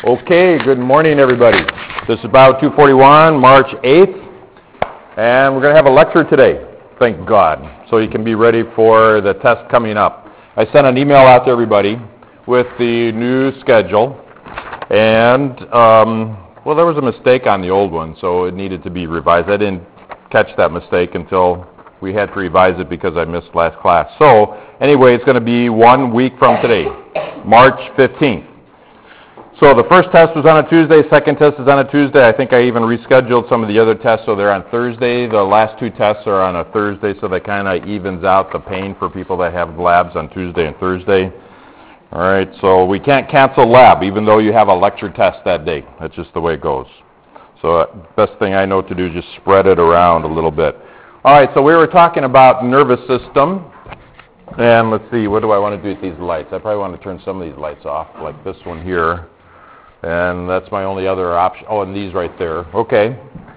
Okay, good morning, everybody. This is Bio 241, March 8th, and we're going to have a lecture today, thank God, so you can be ready for the test coming up. I sent an email out to everybody with the new schedule, and, well, there was a mistake on the old one, so it needed to be revised. I didn't catch that mistake until we had to revise it because I missed last class. So, anyway, it's going to be 1 week from today, March 15th. So the first test was on a Tuesday, second test is on a Tuesday. I think I even rescheduled some of the other tests so they're on Thursday. The last two tests are on a Thursday, so that kind of evens out the pain for people that have labs on Tuesday and Thursday. All right, so we can't cancel lab even though you have a lecture test that day. That's just the way it goes. So best thing I know to do is just spread it around a little bit. All right, so we were talking about nervous system. And let's see, what do I want to do with these lights? I probably want to turn some of these lights off, like this one here. And that's my only other option. Oh, and these right there. Okay.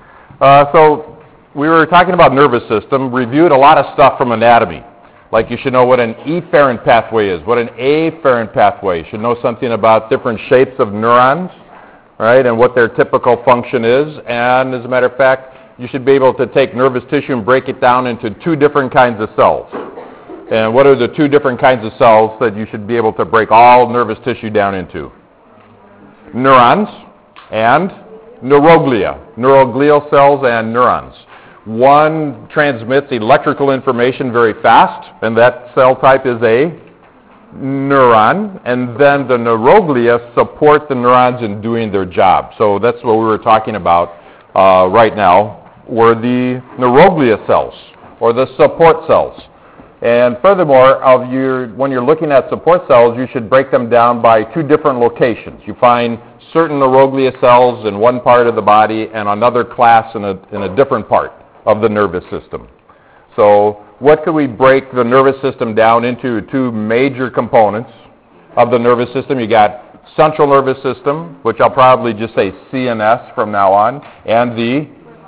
So we were talking about nervous system, reviewed a lot of stuff from anatomy. Like you should know what an efferent pathway is, what an afferent pathway. You should know something about different shapes of neurons, right, and what their typical function is. And as a matter of fact, you should be able to take nervous tissue and break it down into two different kinds of cells. And what are the two different kinds of cells that you should be able to break all nervous tissue down into? Neurons and neuroglia, neuroglial cells and neurons. One transmits electrical information very fast, and that cell type is a neuron, and then the neuroglia support the neurons in doing their job. So that's what we were talking about right now, were the neuroglia cells, or the support cells. And furthermore, when you're looking at support cells, you should break them down by two different locations. You find certain neuroglia cells in one part of the body and another class in a different part of the nervous system. So what could we break the nervous system down into? Two major components of the nervous system. You got central nervous system, which I'll probably just say CNS from now on, and the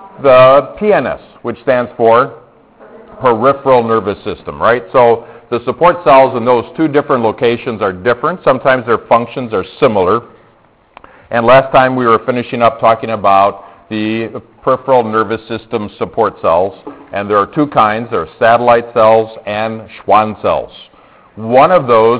PNS, which stands for peripheral nervous system, right? So the support cells in those two different locations are different. Sometimes their functions are similar. And last time we were finishing up talking about the peripheral nervous system support cells. And there are two kinds. There are satellite cells and Schwann cells. One of those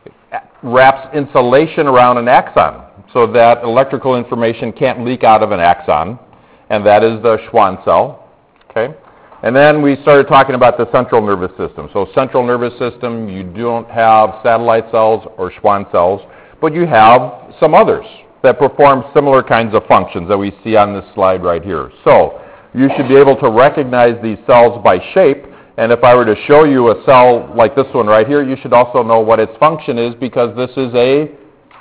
wraps insulation around an axon so that electrical information can't leak out of an axon. And that is the Schwann cell. Okay? And then we started talking about the central nervous system. So central nervous system, you don't have satellite cells or Schwann cells, but you have some others that perform similar kinds of functions that we see on this slide right here. So you should be able to recognize these cells by shape, and if I were to show you a cell like this one right here, you should also know what its function is because this is a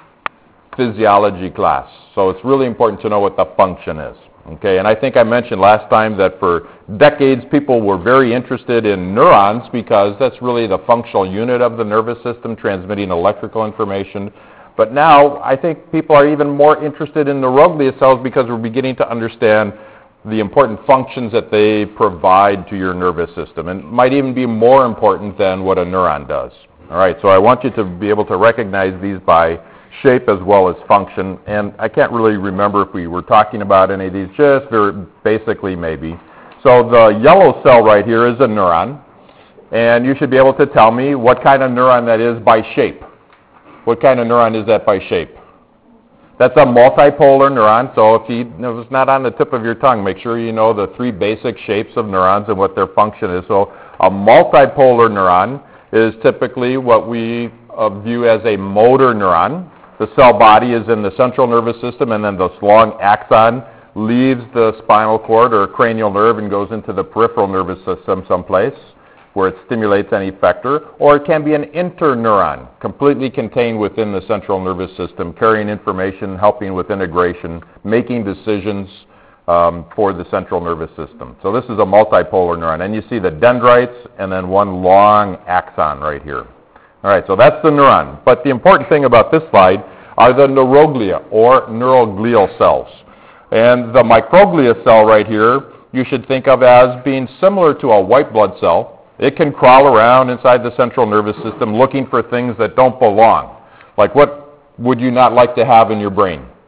physiology class. So it's really important to know what the function is. Okay, and I think I mentioned last time that for decades people were very interested in neurons because that's really the functional unit of the nervous system transmitting electrical information. But now I think people are even more interested in neuroglia cells because we're beginning to understand the important functions that they provide to your nervous system, and might even be more important than what a neuron does. All right, so I want you to be able to recognize these by shape as well as function, and I can't really remember if we were talking about any of these, just very basically maybe. So the yellow cell right here is a neuron, and you should be able to tell me what kind of neuron that is by shape. What kind of neuron is that by shape? That's a multipolar neuron, so if it's not on the tip of your tongue, make sure you know the three basic shapes of neurons and what their function is. So a multipolar neuron is typically what we view as a motor neuron. The cell body is in the central nervous system, and then this long axon leaves the spinal cord or cranial nerve and goes into the peripheral nervous system someplace where it stimulates an effector. Or it can be an interneuron, completely contained within the central nervous system, carrying information, helping with integration, making decisions for the central nervous system. So this is a multipolar neuron. And you see the dendrites and then one long axon right here. All right, so that's the neuron. But the important thing about this slide are the neuroglia, or neuroglial cells. And the microglia cell right here, you should think of as being similar to a white blood cell. It can crawl around inside the central nervous system looking for things that don't belong. Like what would you not like to have in your brain?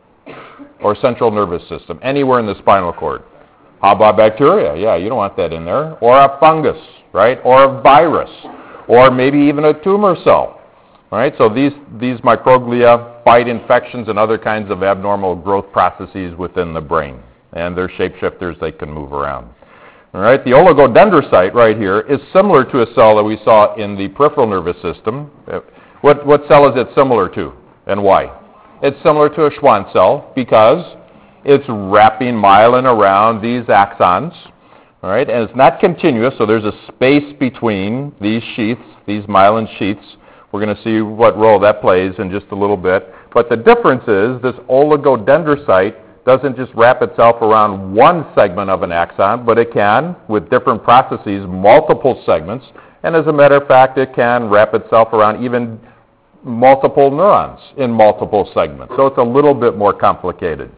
or central nervous system, anywhere in the spinal cord. How about bacteria? Yeah, you don't want that in there. Or a fungus, right? Or a virus. Or maybe even a tumor cell. All right, so these microglia fight infections and other kinds of abnormal growth processes within the brain. And they're shapeshifters, they can move around. All right, the oligodendrocyte right here is similar to a cell that we saw in the peripheral nervous system. What cell is it similar to and why? It's similar to a Schwann cell because it's wrapping myelin around these axons, all right, and it's not continuous, so there's a space between these sheaths, these myelin sheaths. We're going to see what role that plays in just a little bit. But the difference is this oligodendrocyte doesn't just wrap itself around one segment of an axon, but it can, with different processes, multiple segments. And as a matter of fact, it can wrap itself around even multiple neurons in multiple segments. So it's a little bit more complicated.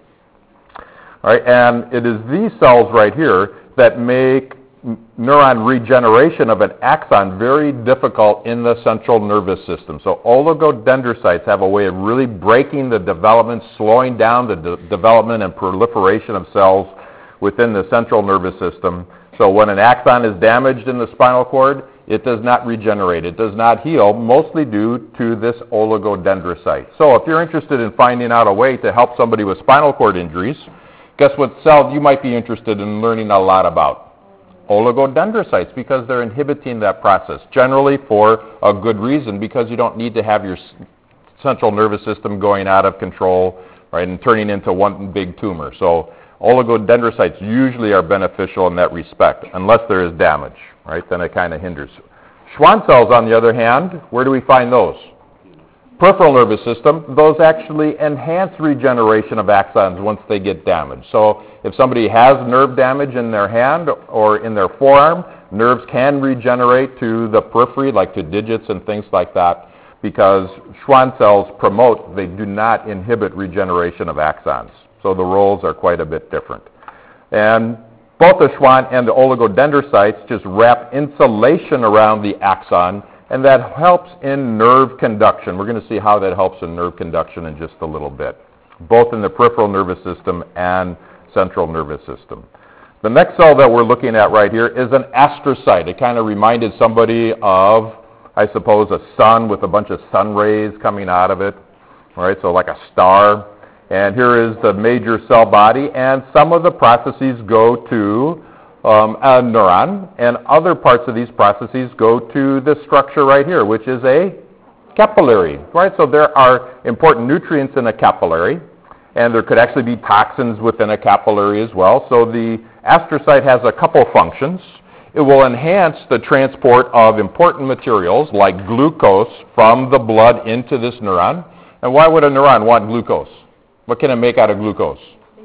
All right, and it is these cells right here that make neuron regeneration of an axon very difficult in the central nervous system. So oligodendrocytes have a way of really breaking the development, slowing down the development and proliferation of cells within the central nervous system. So when an axon is damaged in the spinal cord, it does not regenerate. It does not heal, mostly due to this oligodendrocyte. So if you're interested in finding out a way to help somebody with spinal cord injuries, guess what cell you might be interested in learning a lot about? Oligodendrocytes, because they're inhibiting that process, generally for a good reason, because you don't need to have your central nervous system going out of control, right, and turning into one big tumor. So oligodendrocytes usually are beneficial in that respect, unless there is damage, right? Then it kind of hinders. Schwann cells, on the other hand, where do we find those? Peripheral nervous system. Those actually enhance regeneration of axons once they get damaged. So if somebody has nerve damage in their hand or in their forearm, nerves can regenerate to the periphery, like to digits and things like that, because Schwann cells promote, they do not inhibit regeneration of axons. So the roles are quite a bit different. And both the Schwann and the oligodendrocytes just wrap insulation around the axon, and that helps in nerve conduction. We're going to see how that helps in nerve conduction in just a little bit, both in the peripheral nervous system and central nervous system. The next cell that we're looking at right here is an astrocyte. It kind of reminded somebody of, I suppose, a sun with a bunch of sun rays coming out of it, all right, so like a star. And here is the major cell body, and some of the processes go to a neuron, and other parts of these processes go to this structure right here, which is a capillary, right? So there are important nutrients in a capillary, and there could actually be toxins within a capillary as well. So the astrocyte has a couple functions. It will enhance the transport of important materials like glucose from the blood into this neuron. And why would a neuron want glucose? What can it make out of glucose?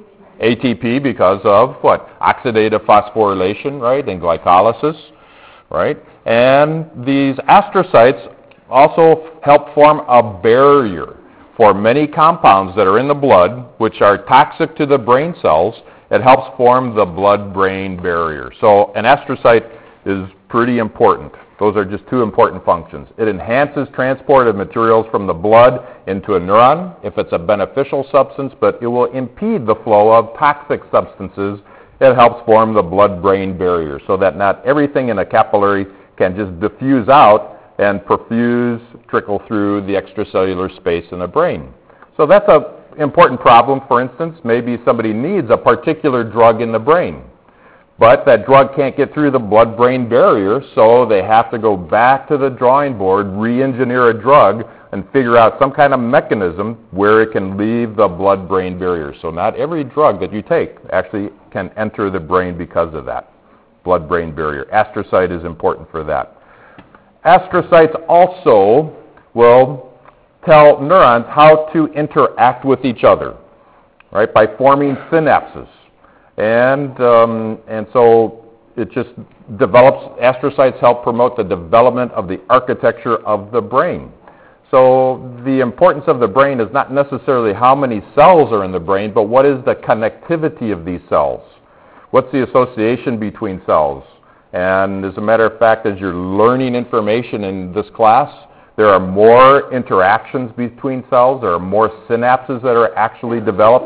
ATP, because of what? Oxidative phosphorylation, right, and glycolysis, right? And these astrocytes also help form a barrier for many compounds that are in the blood, which are toxic to the brain cells. It helps form the blood-brain barrier. So an astrocyte is pretty important. Those are just two important functions. It enhances transport of materials from the blood into a neuron if it's a beneficial substance, but it will impede the flow of toxic substances. It helps form the blood-brain barrier so that not everything in a capillary can just diffuse out and trickle through the extracellular space in the brain. So that's an important problem. For instance, maybe somebody needs a particular drug in the brain, but that drug can't get through the blood-brain barrier, so they have to go back to the drawing board, re-engineer a drug, and figure out some kind of mechanism where it can leave the blood-brain barrier. So not every drug that you take actually can enter the brain because of that blood-brain barrier. Astrocyte is important for that. Astrocytes also will tell neurons how to interact with each other, right, by forming synapses. And so it just develops, astrocytes help promote the development of the architecture of the brain. So the importance of the brain is not necessarily how many cells are in the brain, but what is the connectivity of these cells? What's the association between cells? And as a matter of fact, as you're learning information in this class, there are more interactions between cells, there are more synapses that are actually developing,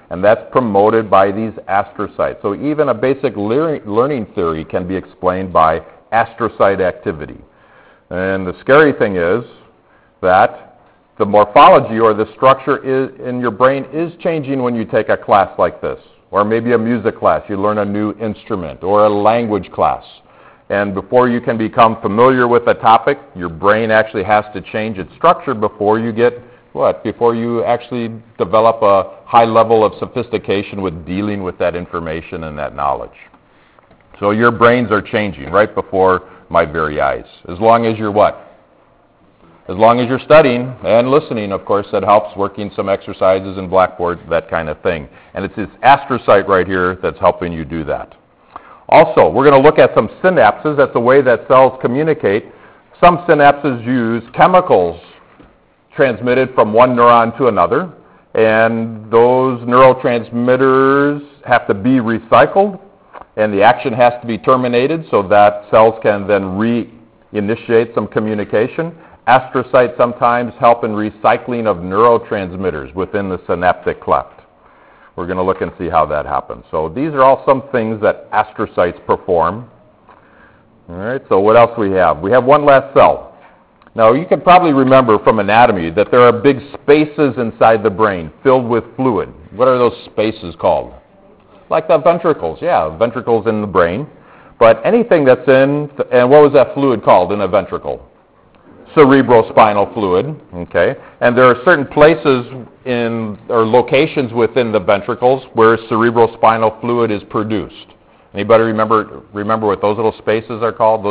and that's promoted by these astrocytes. So even a basic learning theory can be explained by astrocyte activity. And the scary thing is that the morphology or the structure in your brain is changing when you take a class like this, or maybe a music class, you learn a new instrument, or a language class. And before you can become familiar with a topic, your brain actually has to change its structure before you get what? Before you actually develop a high level of sophistication with dealing with that information and that knowledge. So your brains are changing right before my very eyes. As long as you're what? As long as you're studying and listening, of course, that helps, working some exercises in Blackboard, that kind of thing. And it's this astrocyte right here that's helping you do that. Also, we're going to look at some synapses. That's the way that cells communicate. Some synapses use chemicals transmitted from one neuron to another, and those neurotransmitters have to be recycled, and the action has to be terminated so that cells can then reinitiate some communication. Astrocytes sometimes help in recycling of neurotransmitters within the synaptic cleft. We're going to look and see how that happens. So these are all some things that astrocytes perform. All right, so what else we have? We have one last cell. Now, you can probably remember from anatomy that there are big spaces inside the brain filled with fluid. What are those spaces called? Like the ventricles, yeah, ventricles in the brain. But anything that's in, and what was that fluid called in a ventricle? Cerebrospinal fluid, okay? And there are certain places or locations within the ventricles where cerebrospinal fluid is produced. Anybody remember what those little spaces are called?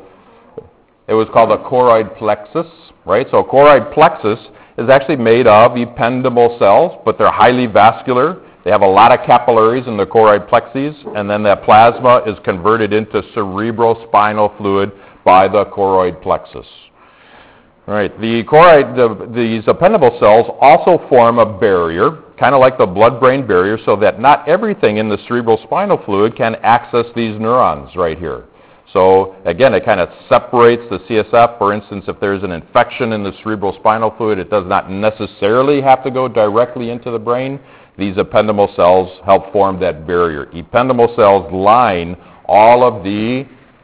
It was called a choroid plexus, right? So a choroid plexus is actually made of ependymal cells, but they're highly vascular. They have a lot of capillaries in the choroid plexus, and then that plasma is converted into cerebrospinal fluid by the choroid plexus. All right, these ependymal cells also form a barrier, kind of like the blood-brain barrier, so that not everything in the cerebrospinal fluid can access these neurons right here. So, again, it kind of separates the CSF. For instance, if there's an infection in the cerebrospinal fluid, it does not necessarily have to go directly into the brain. These ependymal cells help form that barrier. Ependymal cells line all of the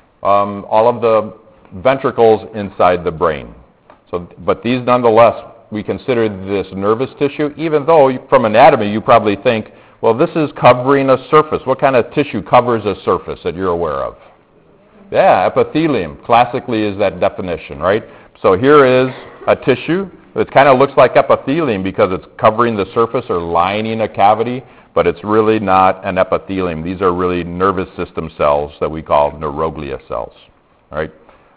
ventricles inside the brain. So, but these, nonetheless, we consider this nervous tissue, even though from anatomy you probably think, well, this is covering a surface. What kind of tissue covers a surface that you're aware of? Yeah, epithelium, classically, is that definition, right? So here is a tissue. It kind of looks like epithelium because it's covering the surface or lining a cavity, but it's really not an epithelium. These are really nervous system cells that we call neuroglia cells, right?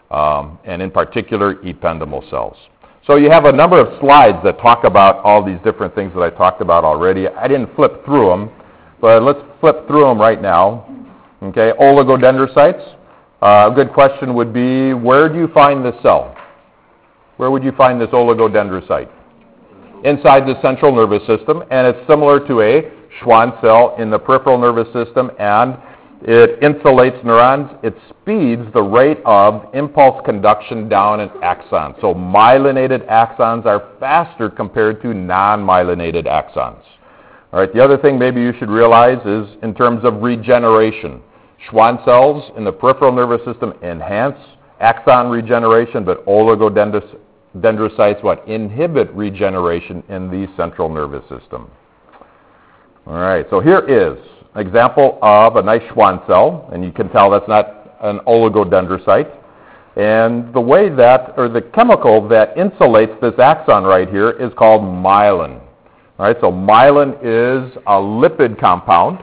And in particular, ependymal cells. So you have a number of slides that talk about all these different things that I talked about already. I didn't flip through them, but let's flip through them right now. Okay, oligodendrocytes. A good question would be, where do you find this cell? Where would you find this oligodendrocyte? Inside the central nervous system, and it's similar to a Schwann cell in the peripheral nervous system, and it insulates neurons. It speeds the rate of impulse conduction down an axon. So myelinated axons are faster compared to non-myelinated axons. All right, the other thing maybe you should realize is in terms of regeneration. Schwann cells in the peripheral nervous system enhance axon regeneration, but oligodendrocytes inhibit regeneration in the central nervous system. All right, so here is an example of a nice Schwann cell, and you can tell that's not an oligodendrocyte. And the way that, or the chemical that insulates this axon right here is called myelin. All right, so myelin is a lipid compound,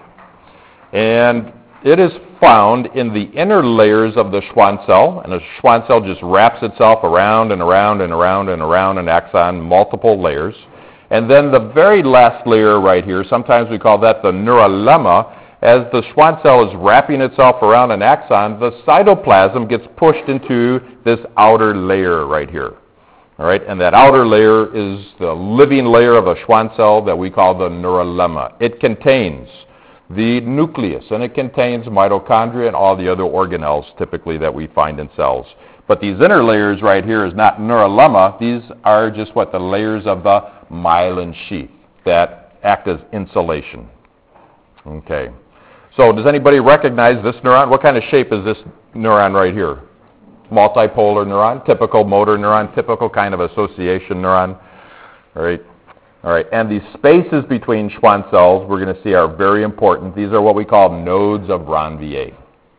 and it is found in the inner layers of the Schwann cell, and the Schwann cell just wraps itself around and around and around and around an axon, multiple layers. And then the very last layer right here, sometimes we call that the neurolemma. As the Schwann cell is wrapping itself around an axon, the cytoplasm gets pushed into this outer layer right here. All right, and that outer layer is the living layer of a Schwann cell that we call the neurolemma. It contains the nucleus, and it contains mitochondria and all the other organelles typically that we find in cells. But these inner layers right here is not neurolemma. These are just the layers of the myelin sheath that act as insulation. Okay. So does anybody recognize this neuron? What kind of shape is this neuron right here? Multipolar neuron, typical motor neuron, typical kind of association neuron. All right. All right. And these spaces between Schwann cells we're going to see are very important. These are what we call nodes of Ranvier.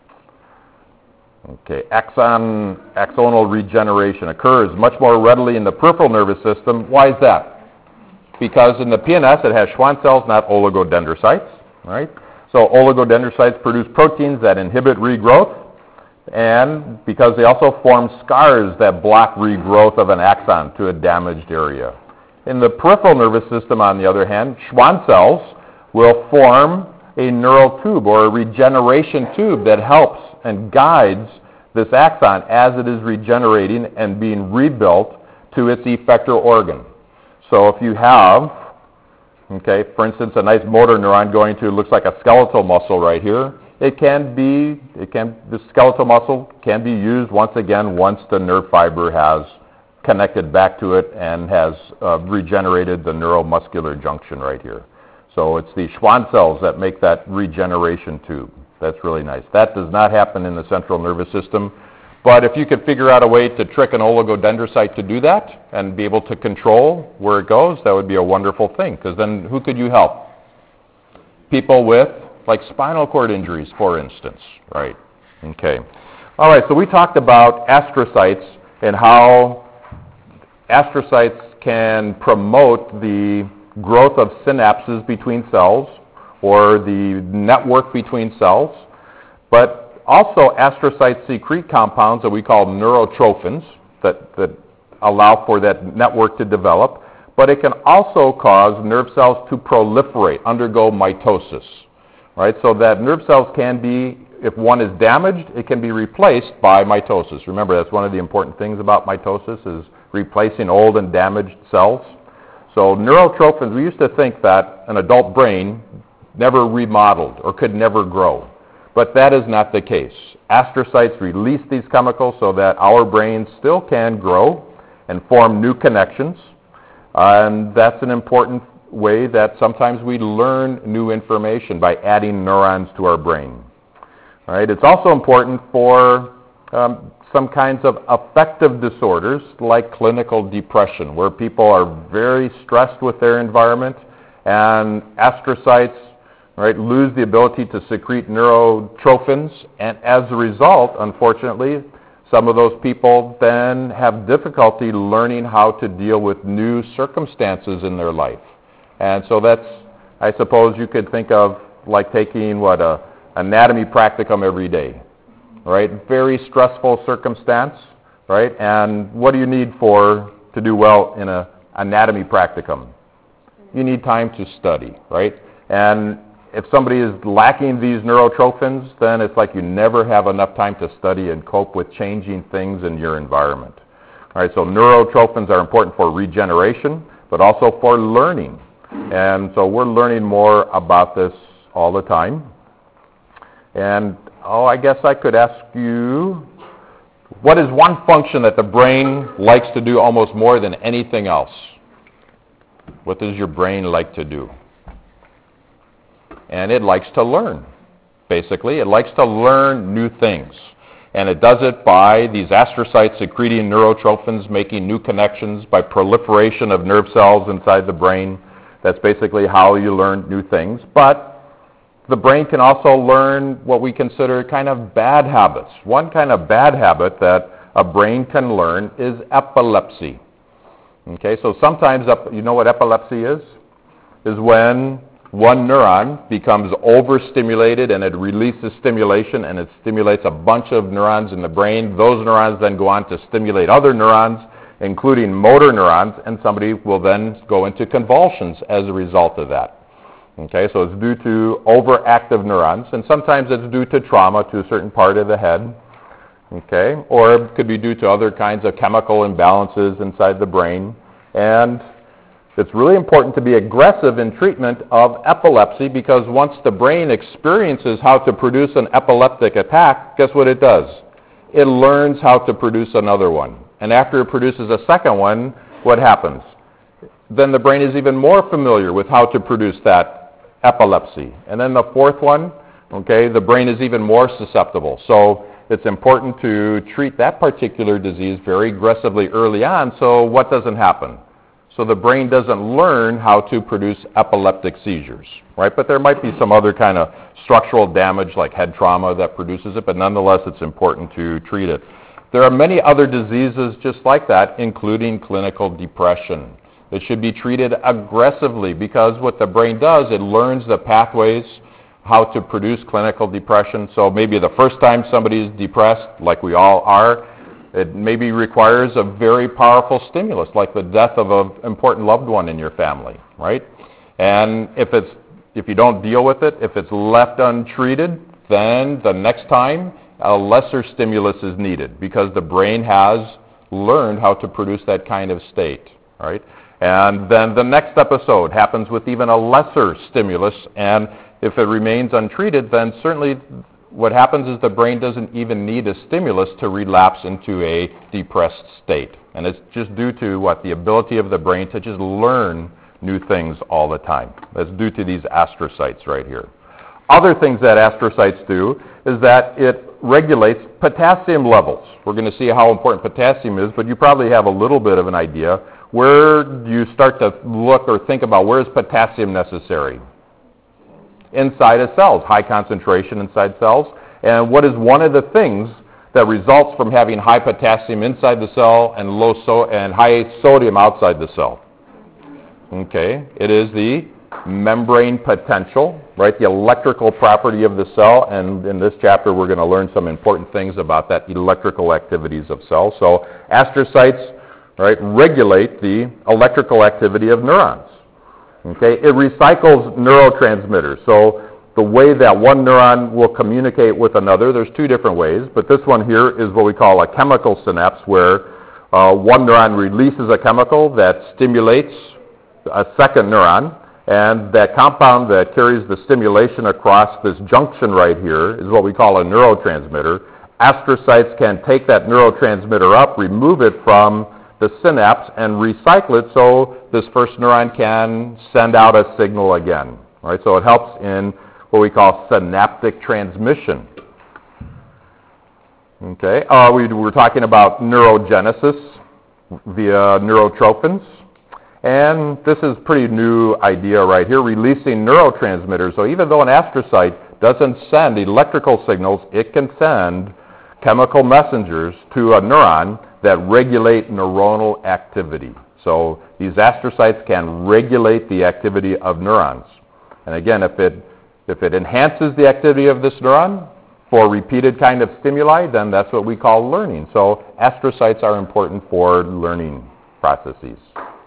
Okay. Axonal regeneration occurs much more readily in the peripheral nervous system. Why is that? Because in the PNS it has Schwann cells, not oligodendrocytes. Right? So oligodendrocytes produce proteins that inhibit regrowth, and because they also form scars that block regrowth of an axon to a damaged area. In the peripheral nervous system, on the other hand, Schwann cells will form a neural tube or a regeneration tube that helps and guides this axon as it is regenerating and being rebuilt to its effector organ. So if you have, okay, for instance, a nice motor neuron going to, looks like a skeletal muscle right here, the skeletal muscle can be used once again once the nerve fiber has connected back to it and has regenerated the neuromuscular junction right here. So it's the Schwann cells that make that regeneration tube. That's really nice. That does not happen in the central nervous system. But if you could figure out a way to trick an oligodendrocyte to do that and be able to control where it goes, that would be a wonderful thing. Because then who could you help? People with, like, spinal cord injuries, for instance. Right. Okay. All right, so we talked about astrocytes and how astrocytes can promote the growth of synapses between cells or the network between cells. But also, astrocytes secrete compounds that we call neurotrophins that allow for that network to develop, but it can also cause nerve cells to proliferate, undergo mitosis, right? So that nerve cells can be, if one is damaged, it can be replaced by mitosis. Remember, that's one of the important things about mitosis is replacing old and damaged cells. So neurotrophins, we used to think that an adult brain never remodeled or could never grow. But that is not the case. Astrocytes release these chemicals so that our brains still can grow and form new connections. And that's an important way that sometimes we learn new information by adding neurons to our brain. All right. It's also important for some kinds of affective disorders like clinical depression, where people are very stressed with their environment, and astrocytes, right, lose the ability to secrete neurotrophins, and as a result, unfortunately, some of those people then have difficulty learning how to deal with new circumstances in their life. And so that's, I suppose you could think of like taking a anatomy practicum every day, right? Very stressful circumstance, right? And what do you need to do well in an anatomy practicum? You need time to study, right? And if somebody is lacking these neurotrophins, then it's like you never have enough time to study and cope with changing things in your environment. All right, so neurotrophins are important for regeneration, but also for learning. And so we're learning more about this all the time. And, I guess I could ask you, what is one function that the brain likes to do almost more than anything else? What does your brain like to do? And it likes to learn, basically. It likes to learn new things. And it does it by these astrocytes secreting neurotrophins, making new connections, by proliferation of nerve cells inside the brain. That's basically how you learn new things. But the brain can also learn what we consider kind of bad habits. One kind of bad habit that a brain can learn is epilepsy. Okay, so sometimes, you know what epilepsy is? Is when one neuron becomes overstimulated and it releases stimulation and it stimulates a bunch of neurons in the brain. Those neurons then go on to stimulate other neurons, including motor neurons, and somebody will then go into convulsions as a result of that. Okay, so it's due to overactive neurons, and sometimes it's due to trauma to a certain part of the head. Okay, or it could be due to other kinds of chemical imbalances inside the brain. And it's really important to be aggressive in treatment of epilepsy, because once the brain experiences how to produce an epileptic attack, guess what it does? It learns how to produce another one. And after it produces a second one, what happens? then the brain is even more familiar with how to produce that epilepsy. And then the fourth one, okay, the brain is even more susceptible. So it's important to treat that particular disease very aggressively early on, so what doesn't happen? So the brain doesn't learn how to produce epileptic seizures, right? But there might be some other kind of structural damage like head trauma that produces it, but nonetheless it's important to treat it. There are many other diseases just like that, including clinical depression. They should be treated aggressively because what the brain does, it learns the pathways how to produce clinical depression. So maybe the first time somebody is depressed, like we all are, it maybe requires a very powerful stimulus, like the death of an important loved one in your family, right? And if you don't deal with it, if it's left untreated, then the next time a lesser stimulus is needed because the brain has learned how to produce that kind of state, right? And then the next episode happens with even a lesser stimulus, and if it remains untreated, then certainly what happens is the brain doesn't even need a stimulus to relapse into a depressed state. And it's just due to what? The ability of the brain to just learn new things all the time. That's due to these astrocytes right here. Other things that astrocytes do is that it regulates potassium levels. We're going to see how important potassium is, but you probably have a little bit of an idea. Where do you start to look or think about where is potassium necessary? Inside of cells, high concentration inside cells. And what is one of the things that results from having high potassium inside the cell and high sodium outside the cell? Okay, it is the membrane potential, right? The electrical property of the cell, and in this chapter we're going to learn some important things about that electrical activities of cells. So astrocytes, right, regulate the electrical activity of neurons. Okay, it recycles neurotransmitters. So the way that one neuron will communicate with another, there's two different ways, but this one here is what we call a chemical synapse, where one neuron releases a chemical that stimulates a second neuron, and that compound that carries the stimulation across this junction right here is what we call a neurotransmitter. Astrocytes can take that neurotransmitter up, remove it from the synapse, and recycle it so this first neuron can send out a signal again. Right? So it helps in what we call synaptic transmission. Okay, we were talking about neurogenesis via neurotrophins. And this is a pretty new idea right here, releasing neurotransmitters. So even though an astrocyte doesn't send electrical signals, it can send chemical messengers to a neuron that regulate neuronal activity. So these astrocytes can regulate the activity of neurons. And again, if it enhances the activity of this neuron for repeated kind of stimuli, then that's what we call learning. So astrocytes are important for learning processes.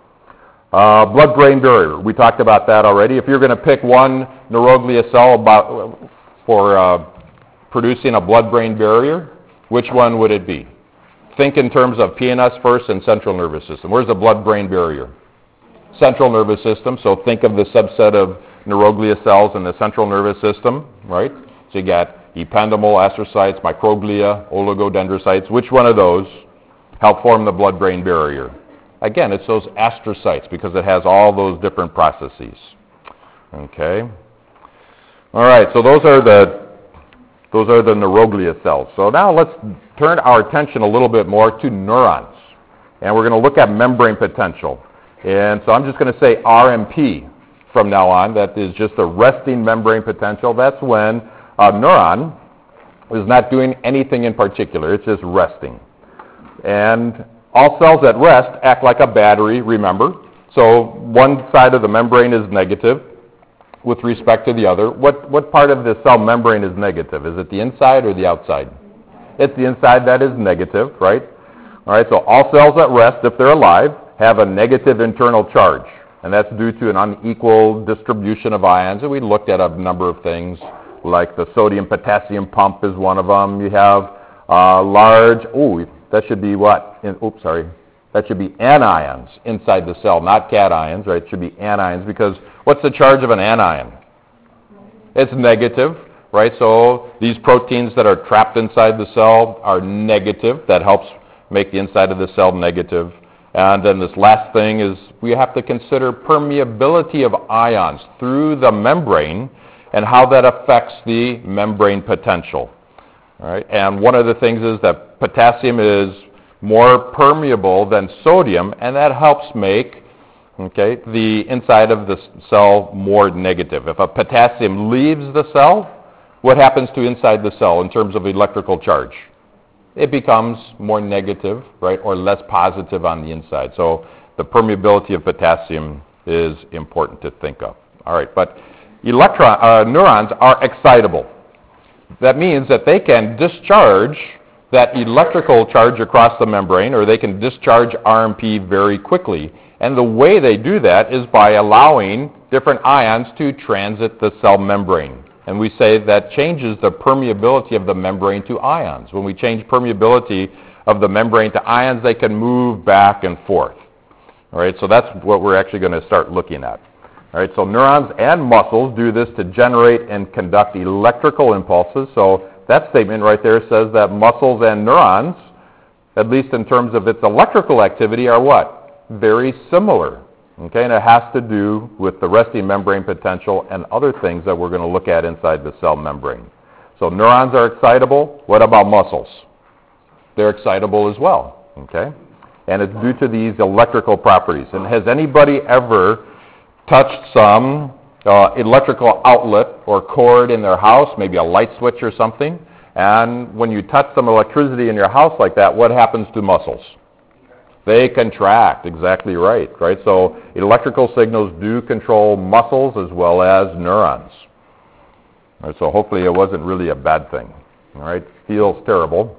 Blood-brain barrier. We talked about that already. If you're going to pick one neuroglia cell for producing a blood-brain barrier, which one would it be? Think in terms of PNS first and central nervous system. Where's the blood-brain barrier? Central nervous system. So think of the subset of neuroglia cells in the central nervous system, right? So you got ependymal, astrocytes, microglia, oligodendrocytes. Which one of those help form the blood-brain barrier? Again, it's those astrocytes because it has all those different processes. Okay. All right. So those are the neuroglia cells. So now let's turn our attention a little bit more to neurons, and we're going to look at membrane potential. And so I'm just going to say RMP from now on. That is just a resting membrane potential. That's when a neuron is not doing anything in particular. It's just resting. And all cells at rest act like a battery, remember. So one side of the membrane is negative with respect to the other. What part of the cell membrane is negative? Is it the inside or the outside? It's the inside that is negative, right? All right, so all cells at rest, if they're alive, have a negative internal charge. And that's due to an unequal distribution of ions. And we looked at a number of things, like the sodium-potassium pump is one of them. You have that should be what? That should be anions inside the cell, not cations, right? It should be anions because what's the charge of an anion? It's negative, right? So these proteins that are trapped inside the cell are negative. That helps make the inside of the cell negative. And then this last thing is we have to consider permeability of ions through the membrane and how that affects the membrane potential. All right? And one of the things is that potassium is more permeable than sodium, and that helps make the inside of the cell more negative. If a potassium leaves the cell, what happens to inside the cell in terms of electrical charge? It becomes more negative, right, or less positive on the inside. So the permeability of potassium is important to think of. All right, but neurons are excitable. That means that they can discharge that electrical charge across the membrane, or they can discharge RMP very quickly. And the way they do that is by allowing different ions to transit the cell membrane. And we say that changes the permeability of the membrane to ions. When we change permeability of the membrane to ions, they can move back and forth. All right, so that's what we're actually going to start looking at. All right, so neurons and muscles do this to generate and conduct electrical impulses. So that statement right there says that muscles and neurons, at least in terms of its electrical activity, are what? Very similar. Okay, and it has to do with the resting membrane potential and other things that we're going to look at inside the cell membrane. So neurons are excitable. What about muscles? They're excitable as well. Okay, and it's due to these electrical properties. And has anybody ever touched some electrical outlet or cord in their house, maybe a light switch or something, and when you touch some electricity in your house like that, what happens to muscles? They contract, exactly right? So electrical signals do control muscles as well as neurons. All right, so hopefully it wasn't really a bad thing. All right, feels terrible.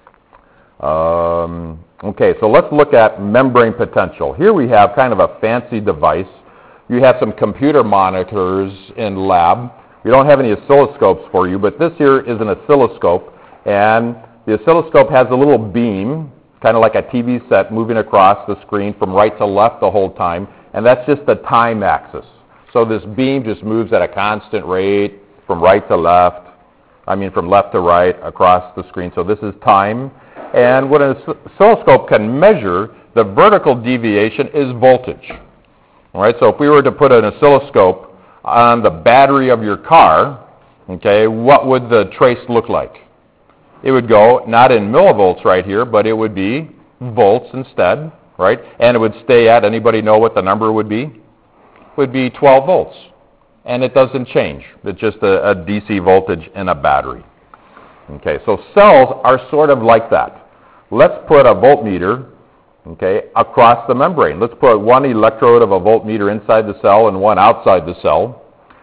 Okay, so let's look at membrane potential. Here we have kind of a fancy device. You have some computer monitors in lab. We don't have any oscilloscopes for you, but this here is an oscilloscope, and the oscilloscope has a little beam, kind of like a TV set moving across the screen from right to left the whole time, and that's just the time axis. So this beam just moves at a constant rate from right to left, from left to right across the screen. So this is time, and what an oscilloscope can measure, the vertical deviation, is voltage. All right, so if we were to put an oscilloscope on the battery of your car, okay, what would the trace look like? It would go not in millivolts right here, but it would be volts instead, right? And it would stay at, anybody know what the number would be? It would be 12 volts. And it doesn't change. It's just a DC voltage in a battery. Okay, so cells are sort of like that. Let's put a voltmeter, okay, across the membrane. Let's put one electrode of a voltmeter inside the cell and one outside the cell.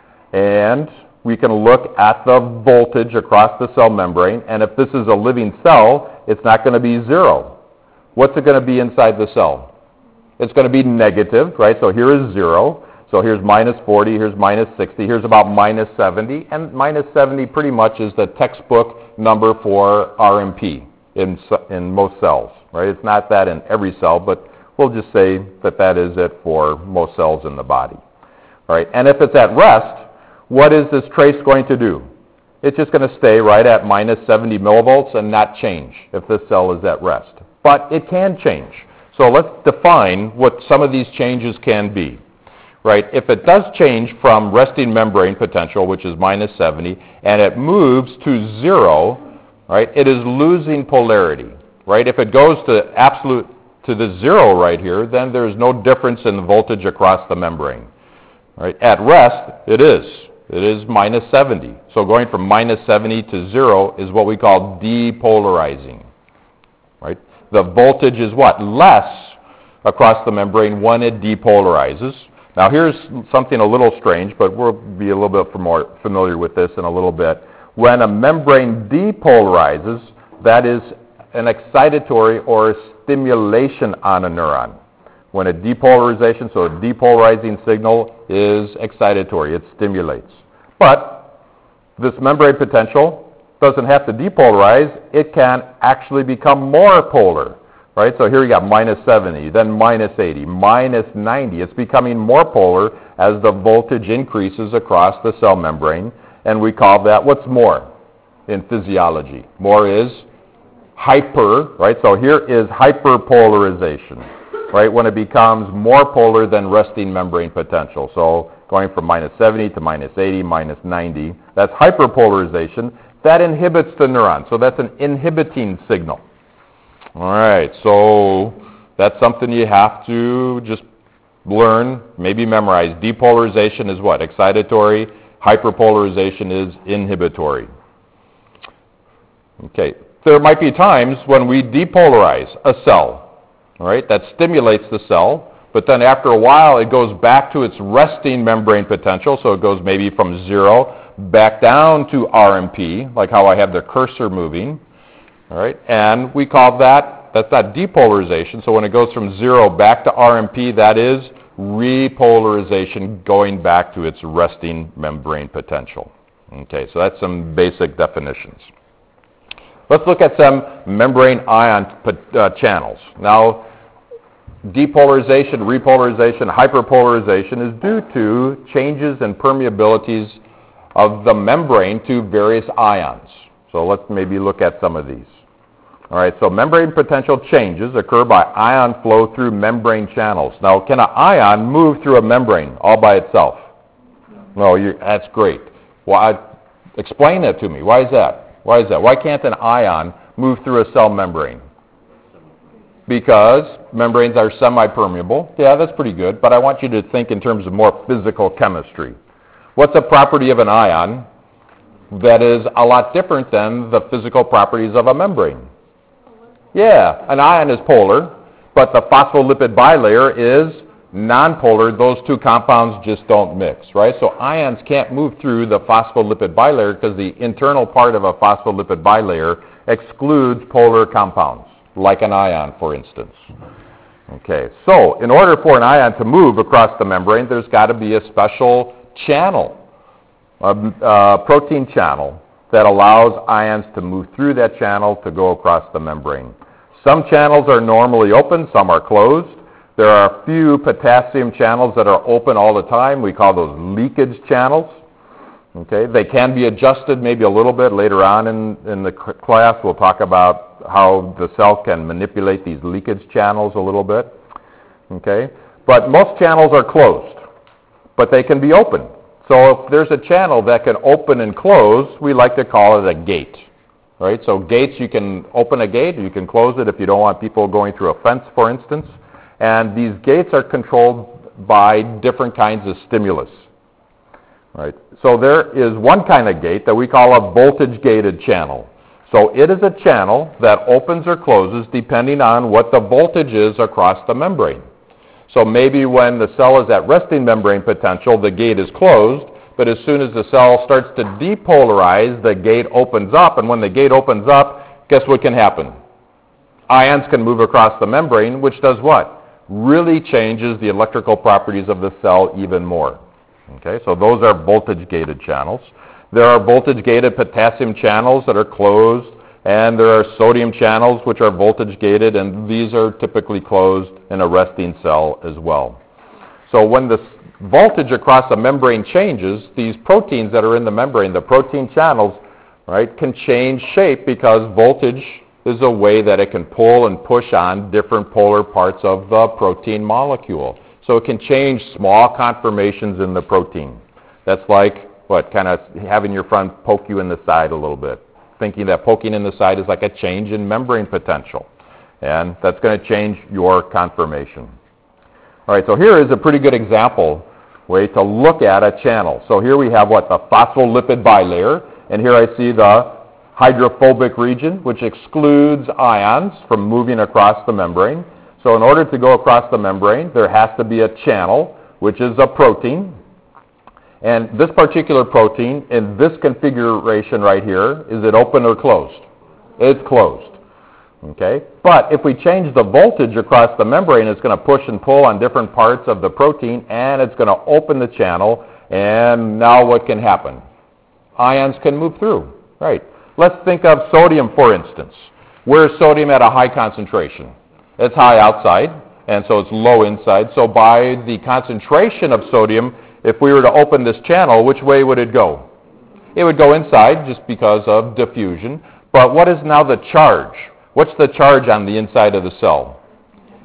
And we can look at the voltage across the cell membrane, and if this is a living cell, it's not going to be zero. What's it going to be inside the cell? It's going to be negative, right? So here is 0. So here's minus 40, here's minus 60, here's about minus 70, and minus 70 pretty much is the textbook number for RMP in most cells, right? It's not that in every cell, but we'll just say that that is it for most cells in the body. All right, and if it's at rest, what is this trace going to do? It's just going to stay right at minus 70 millivolts and not change if this cell is at rest. But it can change. So let's define what some of these changes can be. Right? If it does change from resting membrane potential, which is minus 70, and it moves to 0, right, it is losing polarity. Right? If it goes to absolute to the 0 right here, then there's no difference in the voltage across the membrane. Right? At rest, it is. It is minus 70. So going from minus 70 to 0 is what we call depolarizing. Right? The voltage is what? Less across the membrane when it depolarizes. Now here's something a little strange, but we'll be a little bit more familiar with this in a little bit. When a membrane depolarizes, that is an excitatory or stimulation on a neuron. When a depolarization, so a depolarizing signal is excitatory, it stimulates. But this membrane potential doesn't have to depolarize, it can actually become more polar. Right? So here you got minus 70, then minus 80, minus 90. It's becoming more polar as the voltage increases across the cell membrane, and we call that, what's more in physiology? More is hyper, right? So here is hyperpolarization. right, when it becomes more polar than resting membrane potential. So going from minus 70 to minus 80, minus 90, that's hyperpolarization. That inhibits the neuron, so that's an inhibiting signal. All right, so that's something you have to just learn, maybe memorize. Depolarization is what? Excitatory. Hyperpolarization is inhibitory. Okay, there might be times when we depolarize a cell, all right, that stimulates the cell, but then after a while it goes back to its resting membrane potential, so it goes maybe from 0 back down to RMP, like how I have the cursor moving, all right, and we call that's not depolarization, so when it goes from 0 back to RMP, that is repolarization going back to its resting membrane potential. Okay, so that's some basic definitions. Let's look at some membrane ion channels. Now, depolarization, repolarization, hyperpolarization is due to changes in permeabilities of the membrane to various ions. So let's maybe look at some of these. All right, so membrane potential changes occur by ion flow through membrane channels. Now, can an ion move through a membrane all by itself? No, that's great. Well, explain that to me. Why is that? Why is that? Why can't an ion move through a cell membrane? Because membranes are semi-permeable. Yeah, that's pretty good, but I want you to think in terms of more physical chemistry. What's a property of an ion that is a lot different than the physical properties of a membrane? Yeah, an ion is polar, but the phospholipid bilayer is nonpolar. Those two compounds just don't mix, right? So ions can't move through the phospholipid bilayer because the internal part of a phospholipid bilayer excludes polar compounds, like an ion, for instance. Okay, so in order for an ion to move across the membrane, there's got to be a special channel, a protein channel, that allows ions to move through that channel to go across the membrane. Some channels are normally open, some are closed. There are a few potassium channels that are open all the time. We call those leakage channels. Okay, they can be adjusted maybe a little bit later on in the class. We'll talk about how the cell can manipulate these leakage channels a little bit. Okay, but most channels are closed, but they can be open. So if there's a channel that can open and close, we like to call it a gate. Right? So gates, you can open a gate, you can close it if you don't want people going through a fence, for instance. And these gates are controlled by different kinds of stimulus. Right? So there is one kind of gate that we call a voltage-gated channel. So it is a channel that opens or closes depending on what the voltage is across the membrane. So maybe when the cell is at resting membrane potential, the gate is closed, but as soon as the cell starts to depolarize, the gate opens up, and when the gate opens up, guess what can happen? Ions can move across the membrane, which does what? Really changes the electrical properties of the cell even more. Okay, so those are voltage-gated channels. There are voltage-gated potassium channels that are closed, and there are sodium channels which are voltage-gated, and these are typically closed in a resting cell as well. So when the voltage across the membrane changes, these proteins that are in the membrane, the protein channels, right, can change shape because voltage is a way that it can pull and push on different polar parts of the protein molecule. So it can change small conformations in the protein. That's like, what, kind of having your friend poke you in the side a little bit, thinking that poking in the side is like a change in membrane potential. And that's going to change your conformation. All right, so here is a pretty good example way to look at a channel. So here we have what? The phospholipid bilayer, and here I see the hydrophobic region, which excludes ions from moving across the membrane. So in order to go across the membrane, there has to be a channel, which is a protein. And this particular protein, in this configuration right here, is it open or closed? It's closed. Okay? But if we change the voltage across the membrane, it's going to push and pull on different parts of the protein, and it's going to open the channel, and now what can happen? Ions can move through. Right. Let's think of sodium, for instance. Where is sodium at a high concentration? It's high outside, and so it's low inside. So by the concentration of sodium, if we were to open this channel, which way would it go? It would go inside just because of diffusion. But what is now the charge? What's the charge on the inside of the cell?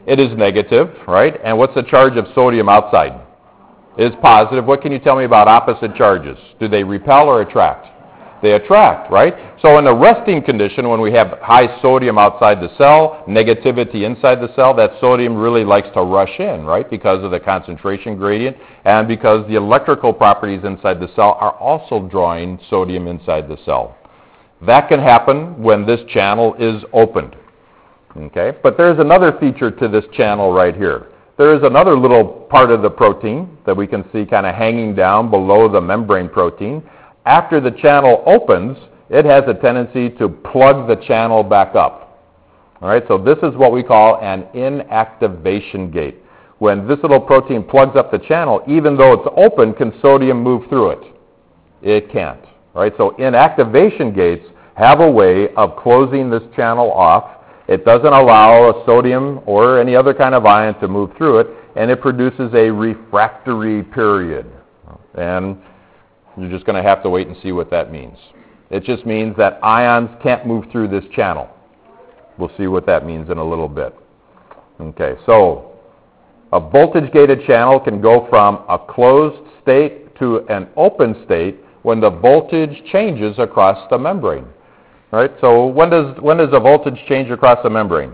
It is negative, right? And what's the charge of sodium outside? It is positive. What can you tell me about opposite charges? Do they repel or attract? They attract, right? So in a resting condition, when we have high sodium outside the cell, negativity inside the cell, that sodium really likes to rush in, right? Because of the concentration gradient and because the electrical properties inside the cell are also drawing sodium inside the cell. That can happen when this channel is opened, okay? But there's another feature to this channel right here. There is another little part of the protein that we can see kind of hanging down below the membrane protein. After the channel opens, it has a tendency to plug the channel back up. All right, so this is what we call an inactivation gate. When this little protein plugs up the channel, even though it's open, can sodium move through it? It can't. All right, so inactivation gates have a way of closing this channel off. It doesn't allow a sodium or any other kind of ion to move through it, and it produces a refractory period. And you're just going to have to wait and see what that means. It just means that ions can't move through this channel. We'll see what that means in a little bit. Okay, so a voltage-gated channel can go from a closed state to an open state when the voltage changes across the membrane. Right? So when does a voltage change across the membrane?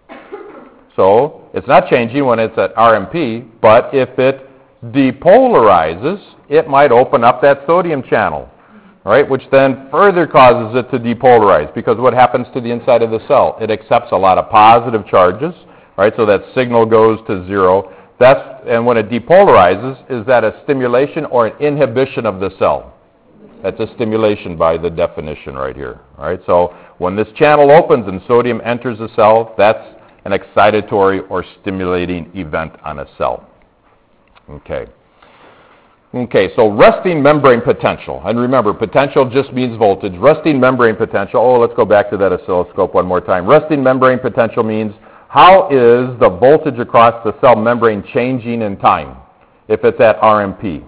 So it's not changing when it's at RMP, but if it depolarizes, it might open up that sodium channel, right? Which then further causes it to depolarize, because what happens to the inside of the cell? It accepts a lot of positive charges, right? So that signal goes to zero. And when it depolarizes, is that a stimulation or an inhibition of the cell? That's a stimulation by the definition right here, all right? So when this channel opens and sodium enters the cell, that's an excitatory or stimulating event on a cell. Okay, so resting membrane potential. And remember, potential just means voltage. Resting membrane potential, let's go back to that oscilloscope one more time. Resting membrane potential means how is the voltage across the cell membrane changing in time if it's at RMP?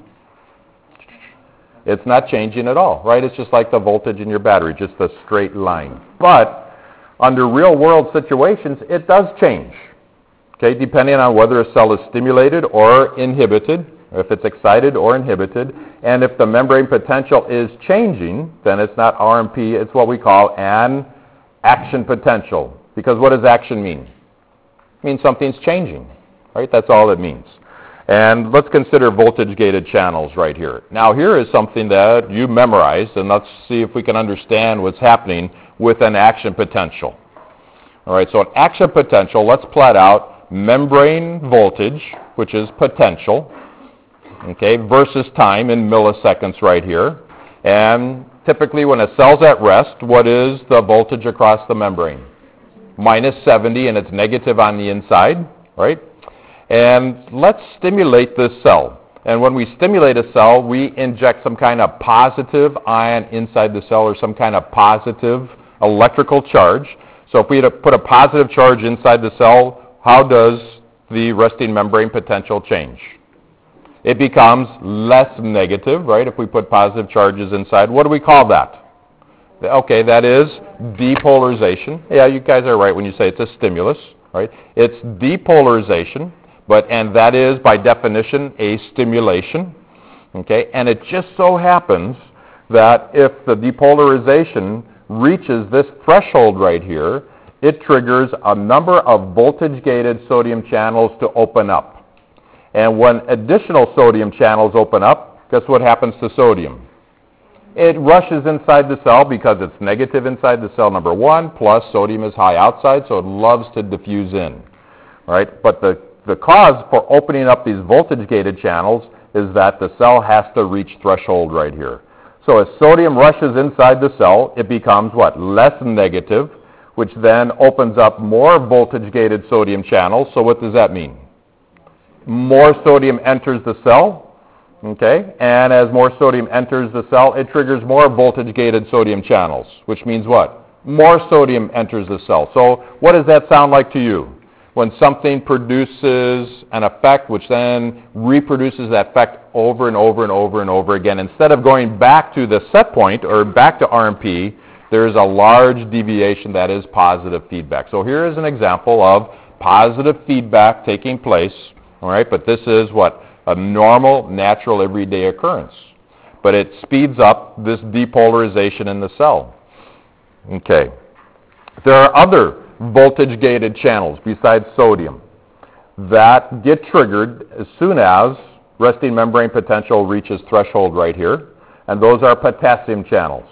It's not changing at all, right? It's just like the voltage in your battery, just a straight line. But under real-world situations, it does change, okay, depending on whether a cell is stimulated or inhibited, if it's excited or inhibited. And if the membrane potential is changing, then it's not RMP, it's what we call an action potential. Because what does action mean? It means something's changing, right? That's all it means. And let's consider voltage-gated channels right here. Now here is something that you memorized, and let's see if we can understand what's happening with an action potential. All right, so an action potential, let's plot out membrane voltage, which is potential, okay, versus time in milliseconds right here. And typically when a cell's at rest, what is the voltage across the membrane? Minus 70, and it's negative on the inside, right? And let's stimulate this cell. And when we stimulate a cell, we inject some kind of positive ion inside the cell or some kind of positive electrical charge. So if we put a positive charge inside the cell, how does the resting membrane potential change? It becomes less negative, right, if we put positive charges inside. What do we call that? Okay, that is depolarization. Yeah, you guys are right when you say it's a stimulus, right? It's depolarization. And that is, by definition, a stimulation, okay? And it just so happens that if the depolarization reaches this threshold right here, it triggers a number of voltage-gated sodium channels to open up. And when additional sodium channels open up, guess what happens to sodium? It rushes inside the cell because it's negative inside the cell, number one, plus sodium is high outside, so it loves to diffuse in, right? But the cause for opening up these voltage-gated channels is that the cell has to reach threshold right here. So as sodium rushes inside the cell, it becomes what? Less negative, which then opens up more voltage-gated sodium channels. So what does that mean? More sodium enters the cell, okay? And as more sodium enters the cell, it triggers more voltage-gated sodium channels, which means what? More sodium enters the cell. So what does that sound like to you? When something produces an effect which then reproduces that effect over and over and over and over again, instead of going back to the set point or back to RMP, there is a large deviation that is positive feedback. So here is an example of positive feedback taking place, all right? But this is what? A normal, natural, everyday occurrence. But it speeds up this depolarization in the cell. Okay. There are other voltage-gated channels besides sodium that get triggered as soon as resting membrane potential reaches threshold right here, and those are potassium channels.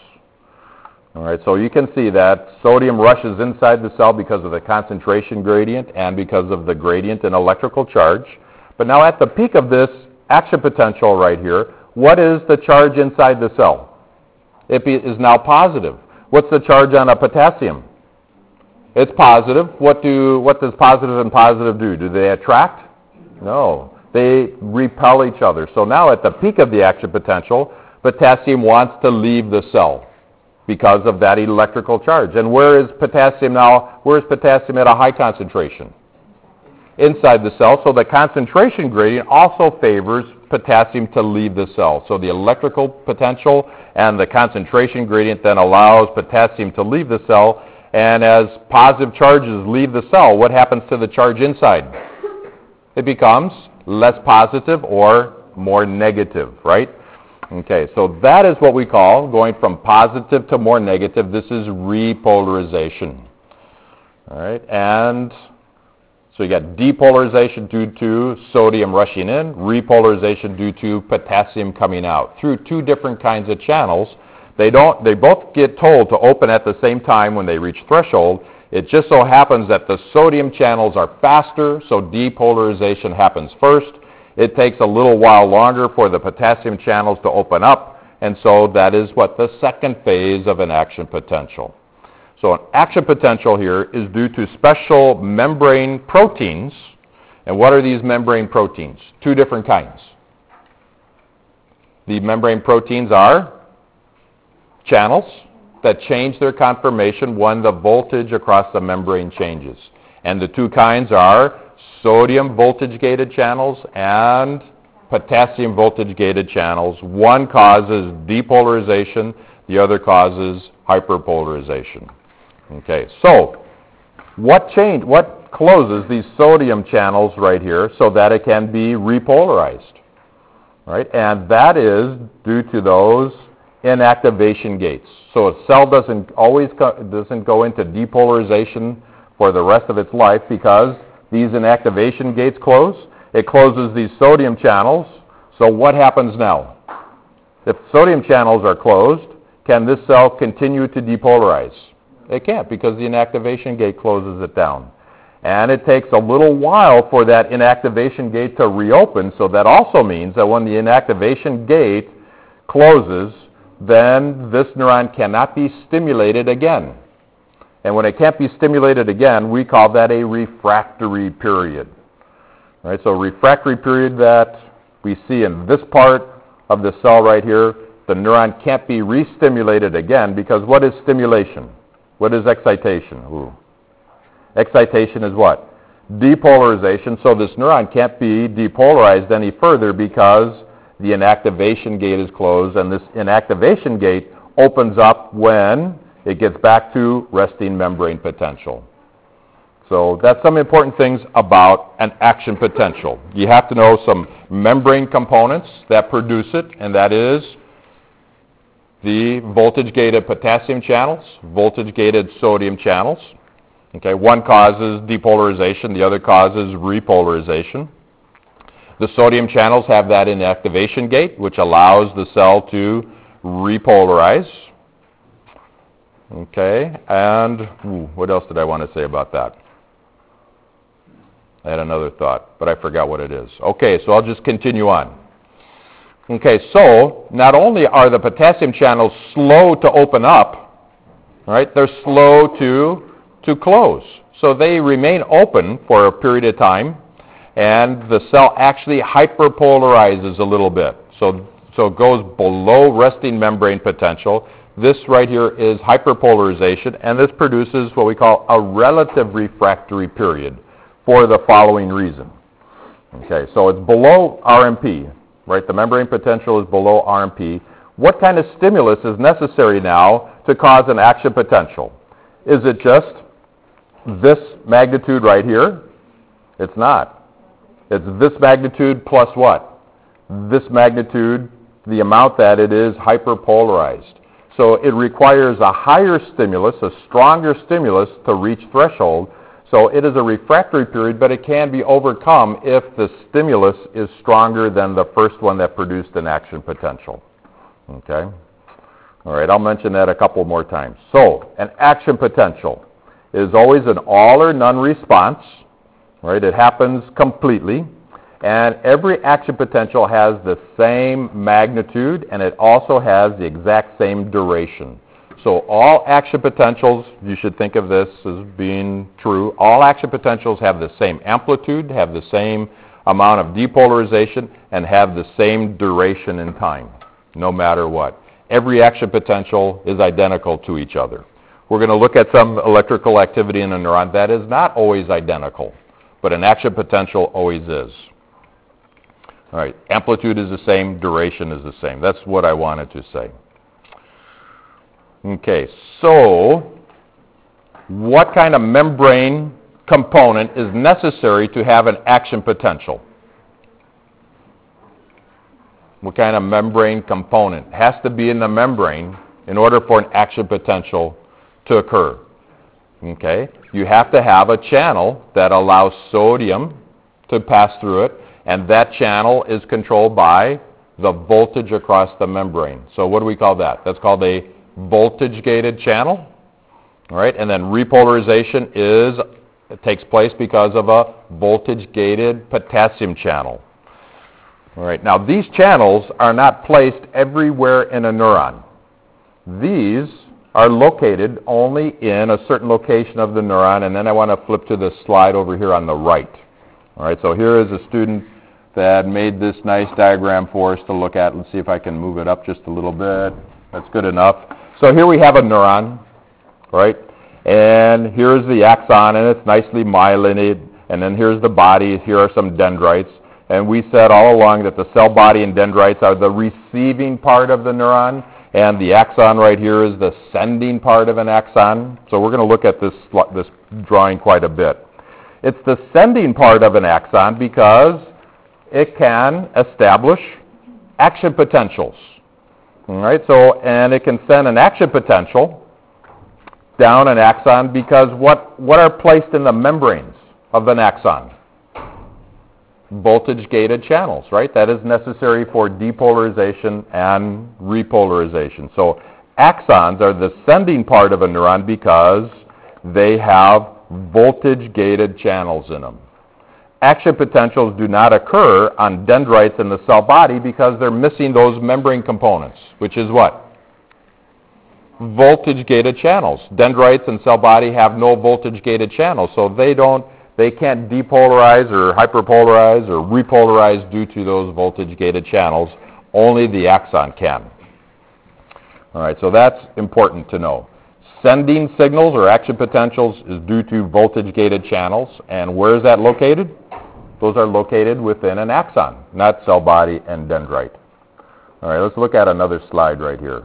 All right, so you can see that sodium rushes inside the cell because of the concentration gradient and because of the gradient in electrical charge. But now at the peak of this action potential right here, what is the charge inside the cell? It is now positive. What's the charge on a potassium? It's positive. What does positive and positive do? Do they attract? No. They repel each other. So now at the peak of the action potential, potassium wants to leave the cell because of that electrical charge. And where is potassium now? Where is potassium at a high concentration? Inside the cell. So the concentration gradient also favors potassium to leave the cell. So the electrical potential and the concentration gradient then allows potassium to leave the cell. And as positive charges leave the cell, what happens to the charge inside? It becomes less positive or more negative, right? Okay, so that is what we call going from positive to more negative. This is repolarization. All right, and so you got depolarization due to sodium rushing in, repolarization due to potassium coming out through two different kinds of channels. They both get told to open at the same time when they reach threshold. It just so happens that the sodium channels are faster, so depolarization happens first. It takes a little while longer for the potassium channels to open up, and so that is what the second phase of an action potential. So an action potential here is due to special membrane proteins. And what are these membrane proteins? Two different kinds. The membrane proteins are channels that change their conformation when the voltage across the membrane changes. And the two kinds are sodium voltage-gated channels and potassium voltage-gated channels. One causes depolarization, the other causes hyperpolarization. Okay, so what closes these sodium channels right here so that it can be repolarized? Right? And that is due to those inactivation gates. So a cell doesn't go into depolarization for the rest of its life because these inactivation gates close. It closes these sodium channels. So what happens now? If sodium channels are closed, can this cell continue to depolarize? It can't because the inactivation gate closes it down. And it takes a little while for that inactivation gate to reopen, so that also means that when the inactivation gate closes, then this neuron cannot be stimulated again. And when it can't be stimulated again, we call that a refractory period. All right, so refractory period that we see in this part of the cell right here, the neuron can't be re-stimulated again because what is stimulation? What is excitation? Ooh. Excitation is what? Depolarization. So this neuron can't be depolarized any further because the inactivation gate is closed, and this inactivation gate opens up when it gets back to resting membrane potential. So that's some important things about an action potential. You have to know some membrane components that produce it, and that is the voltage-gated potassium channels, voltage-gated sodium channels. Okay, one causes depolarization, the other causes repolarization. The sodium channels have that inactivation gate, which allows the cell to repolarize. Okay, and what else did I want to say about that? I had another thought, but I forgot what it is. Okay, so I'll just continue on. Okay, so not only are the potassium channels slow to open up, right, they're slow to close. So they remain open for a period of time, and the cell actually hyperpolarizes a little bit. So it goes below resting membrane potential. This right here is hyperpolarization, and this produces what we call a relative refractory period for the following reason. Okay, so it's below RMP, right? The membrane potential is below RMP. What kind of stimulus is necessary now to cause an action potential? Is it just this magnitude right here? It's not. It's this magnitude plus what? This magnitude, the amount that it is hyperpolarized. So it requires a higher stimulus, a stronger stimulus to reach threshold. So it is a refractory period, but it can be overcome if the stimulus is stronger than the first one that produced an action potential. Okay? All right, I'll mention that a couple more times. So an action potential is always an all or none response. Right? It happens completely. And every action potential has the same magnitude, and it also has the exact same duration. So all action potentials, you should think of this as being true, all action potentials have the same amplitude, have the same amount of depolarization, and have the same duration in time, no matter what. Every action potential is identical to each other. We're going to look at some electrical activity in a neuron that is not always identical, but an action potential always is. All right, amplitude is the same, duration is the same. That's what I wanted to say. Okay, so what kind of membrane component is necessary to have an action potential? What kind of membrane component has to be in the membrane in order for an action potential to occur? Okay, you have to have a channel that allows sodium to pass through it, and that channel is controlled by the voltage across the membrane. So what do we call that? That's called a voltage-gated channel. All right, and then repolarization it takes place because of a voltage-gated potassium channel. All right, now these channels are not placed everywhere in a neuron. These are located only in a certain location of the neuron, and then I want to flip to the slide over here on the right. All right, so here is a student that made this nice diagram for us to look at. Let's see if I can move it up just a little bit. That's good enough. So here we have a neuron, right? And here's the axon, and it's nicely myelinated. And then here's the body. Here are some dendrites. And we said all along that the cell body and dendrites are the receiving part of the neuron, and the axon right here is the sending part of an axon. So we're going to look at this drawing quite a bit. It's the sending part of an axon because it can establish action potentials. All right, so, and it can send an action potential down an axon because what are placed in the membranes of an axon? Voltage-gated channels, right? That is necessary for depolarization and repolarization. So axons are the sending part of a neuron because they have voltage-gated channels in them. Action potentials do not occur on dendrites in the cell body because they're missing those membrane components, which is what? Voltage-gated channels. Dendrites and cell body have no voltage-gated channels, so they can't depolarize or hyperpolarize or repolarize due to those voltage-gated channels. Only the axon can. All right, so that's important to know. Sending signals or action potentials is due to voltage-gated channels, and where is that located? Those are located within an axon, not cell body and dendrite. All right, let's look at another slide right here.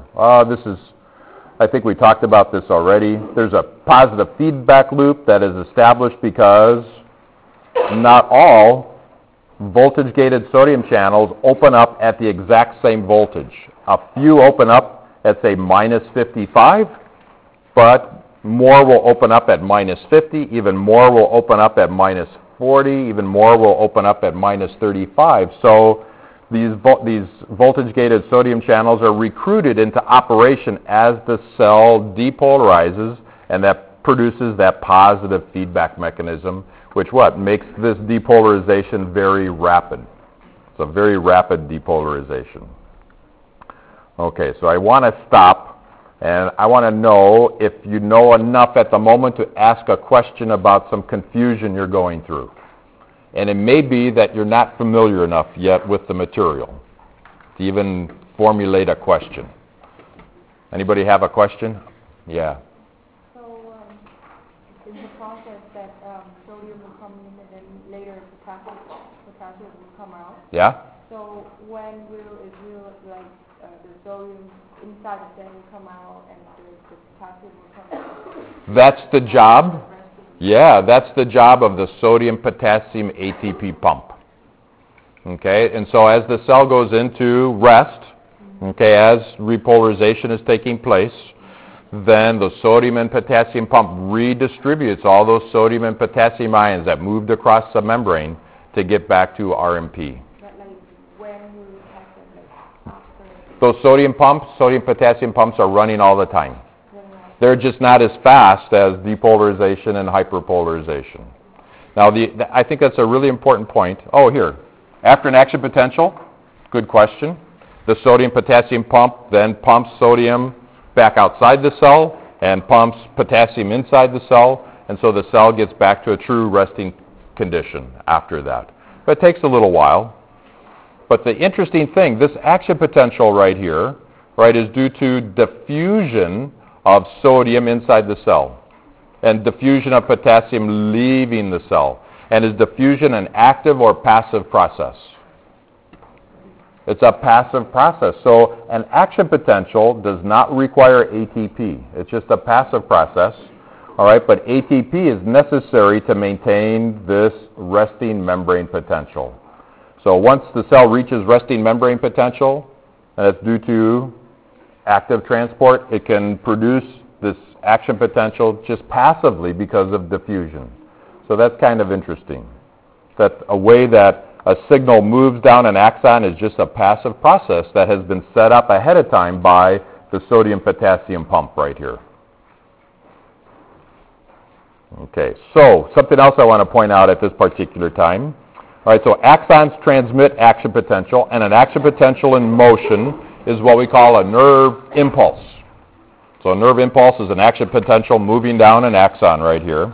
I think we talked about this already. There's a positive feedback loop that is established because not all voltage-gated sodium channels open up at the exact same voltage. A few open up at, say, minus 55, but more will open up at minus 50, even more will open up at minus 40, even more will open up at minus 35. So these voltage-gated sodium channels are recruited into operation as the cell depolarizes, and that produces that positive feedback mechanism, which makes this depolarization very rapid. It's a very rapid depolarization. Okay, so I want to stop. And I want to know if you know enough at the moment to ask a question about some confusion you're going through. And it may be that you're not familiar enough yet with the material to even formulate a question. Anybody have a question? Yeah. So in the process that sodium will come in and then later potassium will come out. Yeah? So when will the sodium inside the cell will come out and the potassium will come out? That's the job. Yeah, that's the job of the sodium-potassium ATP pump. Okay, and so as the cell goes into rest, okay, as repolarization is taking place, then the sodium and potassium pump redistributes all those sodium and potassium ions that moved across the membrane to get back to RMP. But like when will it happen? Like after? Those sodium-potassium pumps are running all the time. Yeah. They're just not as fast as depolarization and hyperpolarization. Now, I think that's a really important point. Oh, here. After an action potential, good question. The sodium-potassium pump then pumps sodium back outside the cell and pumps potassium inside the cell, and so the cell gets back to a true resting condition after that. But it takes a little while. But the interesting thing, this action potential right here, right, is due to diffusion of sodium inside the cell and diffusion of potassium leaving the cell. And is diffusion an active or passive process? It's a passive process. So an action potential does not require ATP. It's just a passive process. All right, but ATP is necessary to maintain this resting membrane potential. So once the cell reaches resting membrane potential, and it's due to active transport, it can produce this action potential just passively because of diffusion. So that's kind of interesting. That a way that a signal moves down an axon is just a passive process that has been set up ahead of time by the sodium-potassium pump right here. Okay, so something else I want to point out at this particular time. All right, so axons transmit action potential, and an action potential in motion is what we call a nerve impulse. So a nerve impulse is an action potential moving down an axon right here.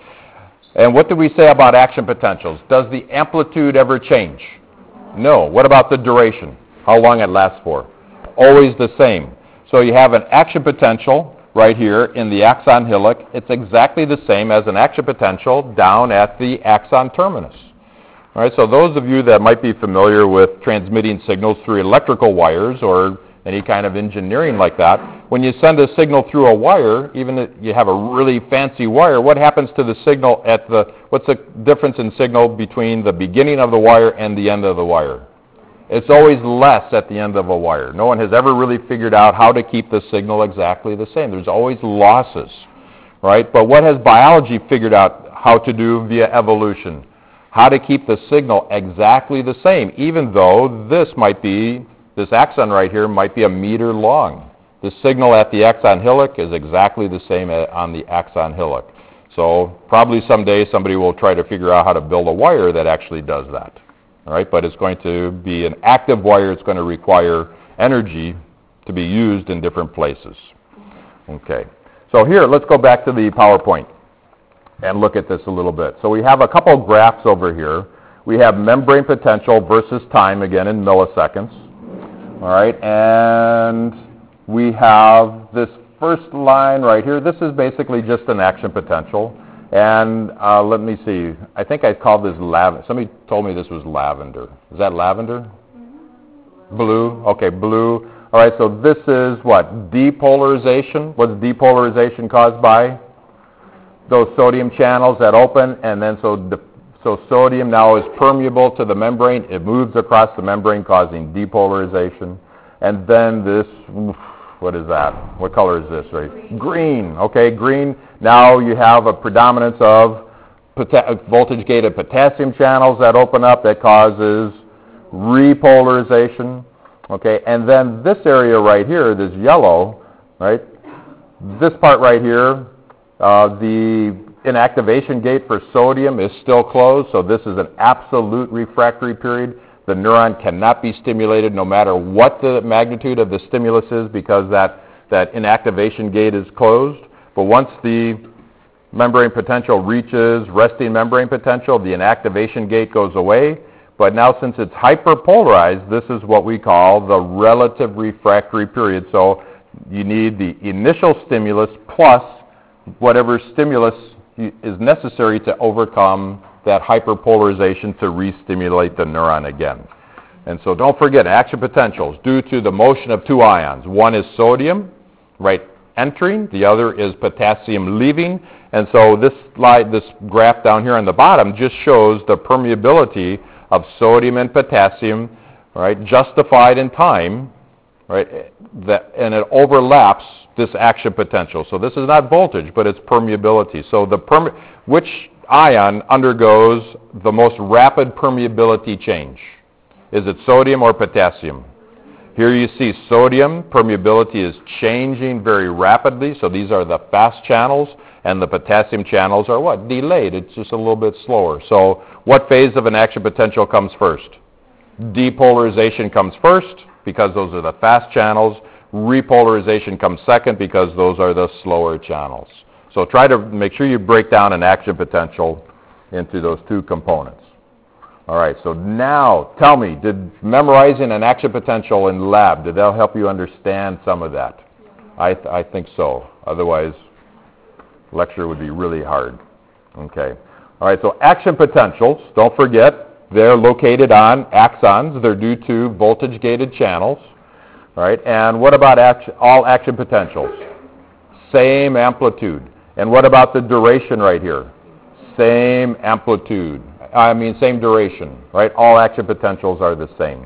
And what do we say about action potentials? Does the amplitude ever change? No. What about the duration? How long it lasts for? Always the same. So you have an action potential right here in the axon hillock. It's exactly the same as an action potential down at the axon terminus. All right, so those of you that might be familiar with transmitting signals through electrical wires or any kind of engineering like that, when you send a signal through a wire, even if you have a really fancy wire, what happens to the signal what's the difference in signal between the beginning of the wire and the end of the wire? It's always less at the end of a wire. No one has ever really figured out how to keep the signal exactly the same. There's always losses, right? But what has biology figured out how to do via evolution? How to keep the signal exactly the same, even though this axon right here might be a meter long. The signal at the axon hillock is exactly the same on the axon hillock. So probably someday somebody will try to figure out how to build a wire that actually does that. All right, but it's going to be an active wire. It's going to require energy to be used in different places. Okay, so here, let's go back to the PowerPoint and look at this a little bit. So we have a couple graphs over here. We have membrane potential versus time, again in milliseconds. All right, and we have this first line right here. This is basically just an action potential. And let me see. I think I called this lavender. Somebody told me this was lavender. Is that lavender? Mm-hmm. Blue? Okay, blue. All right, so this is what? Depolarization. What's depolarization caused by? Those sodium channels that open, and then so sodium now is permeable to the membrane. It moves across the membrane, causing depolarization. And then this, what is that? What color is this, right? Green. Okay, green. Now you have a predominance of voltage-gated potassium channels that open up that causes repolarization. Okay, and then this area right here, this yellow, right? This part right here, the inactivation gate for sodium is still closed, so this is an absolute refractory period. The neuron cannot be stimulated no matter what the magnitude of the stimulus is because that inactivation gate is closed. But once the membrane potential reaches resting membrane potential, the inactivation gate goes away. But now since it's hyperpolarized, this is what we call the relative refractory period. So you need the initial stimulus plus whatever stimulus is necessary to overcome that hyperpolarization to re-stimulate the neuron again. And so don't forget, action potentials due to the motion of two ions. One is sodium, right, entering. The other is potassium leaving. And so this graph down here on the bottom just shows the permeability of sodium and potassium, right, justified in time, right, and it overlaps this action potential. So this is not voltage, but it's permeability. So which ion undergoes the most rapid permeability change? Is it sodium or potassium? Here you see sodium permeability is changing very rapidly, so these are the fast channels, and the potassium channels are what? Delayed. It's just a little bit slower. So what phase of an action potential comes first? Depolarization comes first, because those are the fast channels. Repolarization comes second, because those are the slower channels. So try to make sure you break down an action potential into those two components. All right, so now tell me, did memorizing an action potential in lab, did that help you understand some of that? I think so. Otherwise, lecture would be really hard. Okay. All right, so action potentials, don't forget, they're located on axons. They're due to voltage-gated channels. All right, and what about all action potentials? Same amplitude. And what about the duration right here? Same amplitude. Same duration, right? All action potentials are the same.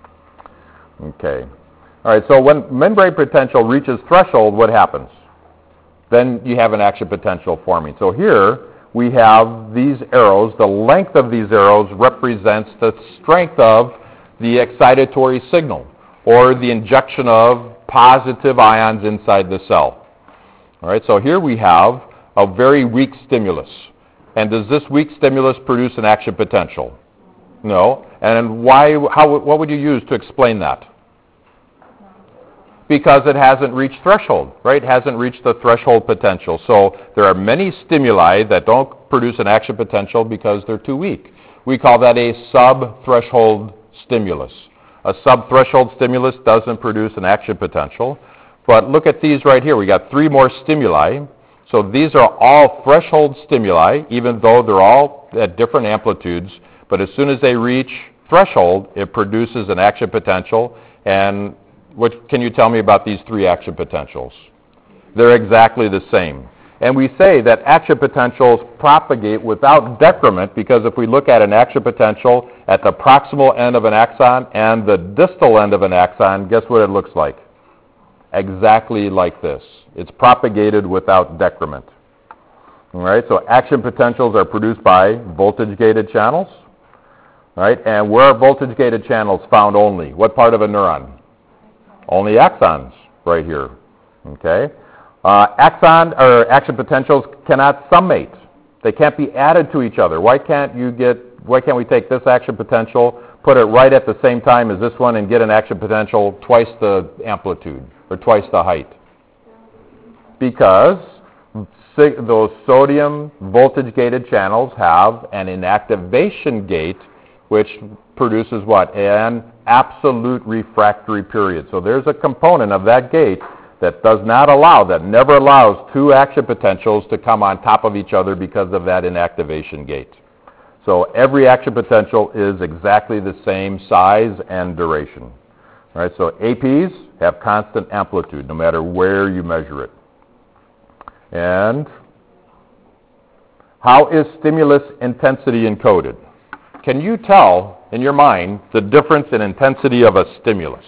Okay. All right, so when membrane potential reaches threshold, what happens? Then you have an action potential forming. So here we have these arrows. The length of these arrows represents the strength of the excitatory signal, or the injection of positive ions inside the cell. All right, so here we have a very weak stimulus. And does this weak stimulus produce an action potential? No. And what would you use to explain that? Because it hasn't reached threshold, right? It hasn't reached the threshold potential. So there are many stimuli that don't produce an action potential because they're too weak. We call that a sub-threshold stimulus. A sub-threshold stimulus doesn't produce an action potential. But look at these right here. We got 3 more stimuli. So these are all threshold stimuli, even though they're all at different amplitudes. But as soon as they reach threshold, it produces an action potential. And what can you tell me about these 3 action potentials? They're exactly the same. And we say that action potentials propagate without decrement, because if we look at an action potential at the proximal end of an axon and the distal end of an axon, guess what it looks like? Exactly like this. It's propagated without decrement. All right, so action potentials are produced by voltage-gated channels. All right, and where are voltage-gated channels found only? What part of a neuron? Only axons, right here. Okay, action potentials cannot summate. They can't be added to each other. Why can't we take this action potential, put it right at the same time as this one, and get an action potential twice the amplitude or twice the height? Because those sodium voltage-gated channels have an inactivation gate, which produces what? An absolute refractory period. So there's a component of that gate that never allows 2 action potentials to come on top of each other because of that inactivation gate. So every action potential is exactly the same size and duration. All right, so APs have constant amplitude no matter where you measure it. And how is stimulus intensity encoded? Can you tell in your mind the difference in intensity of a stimulus?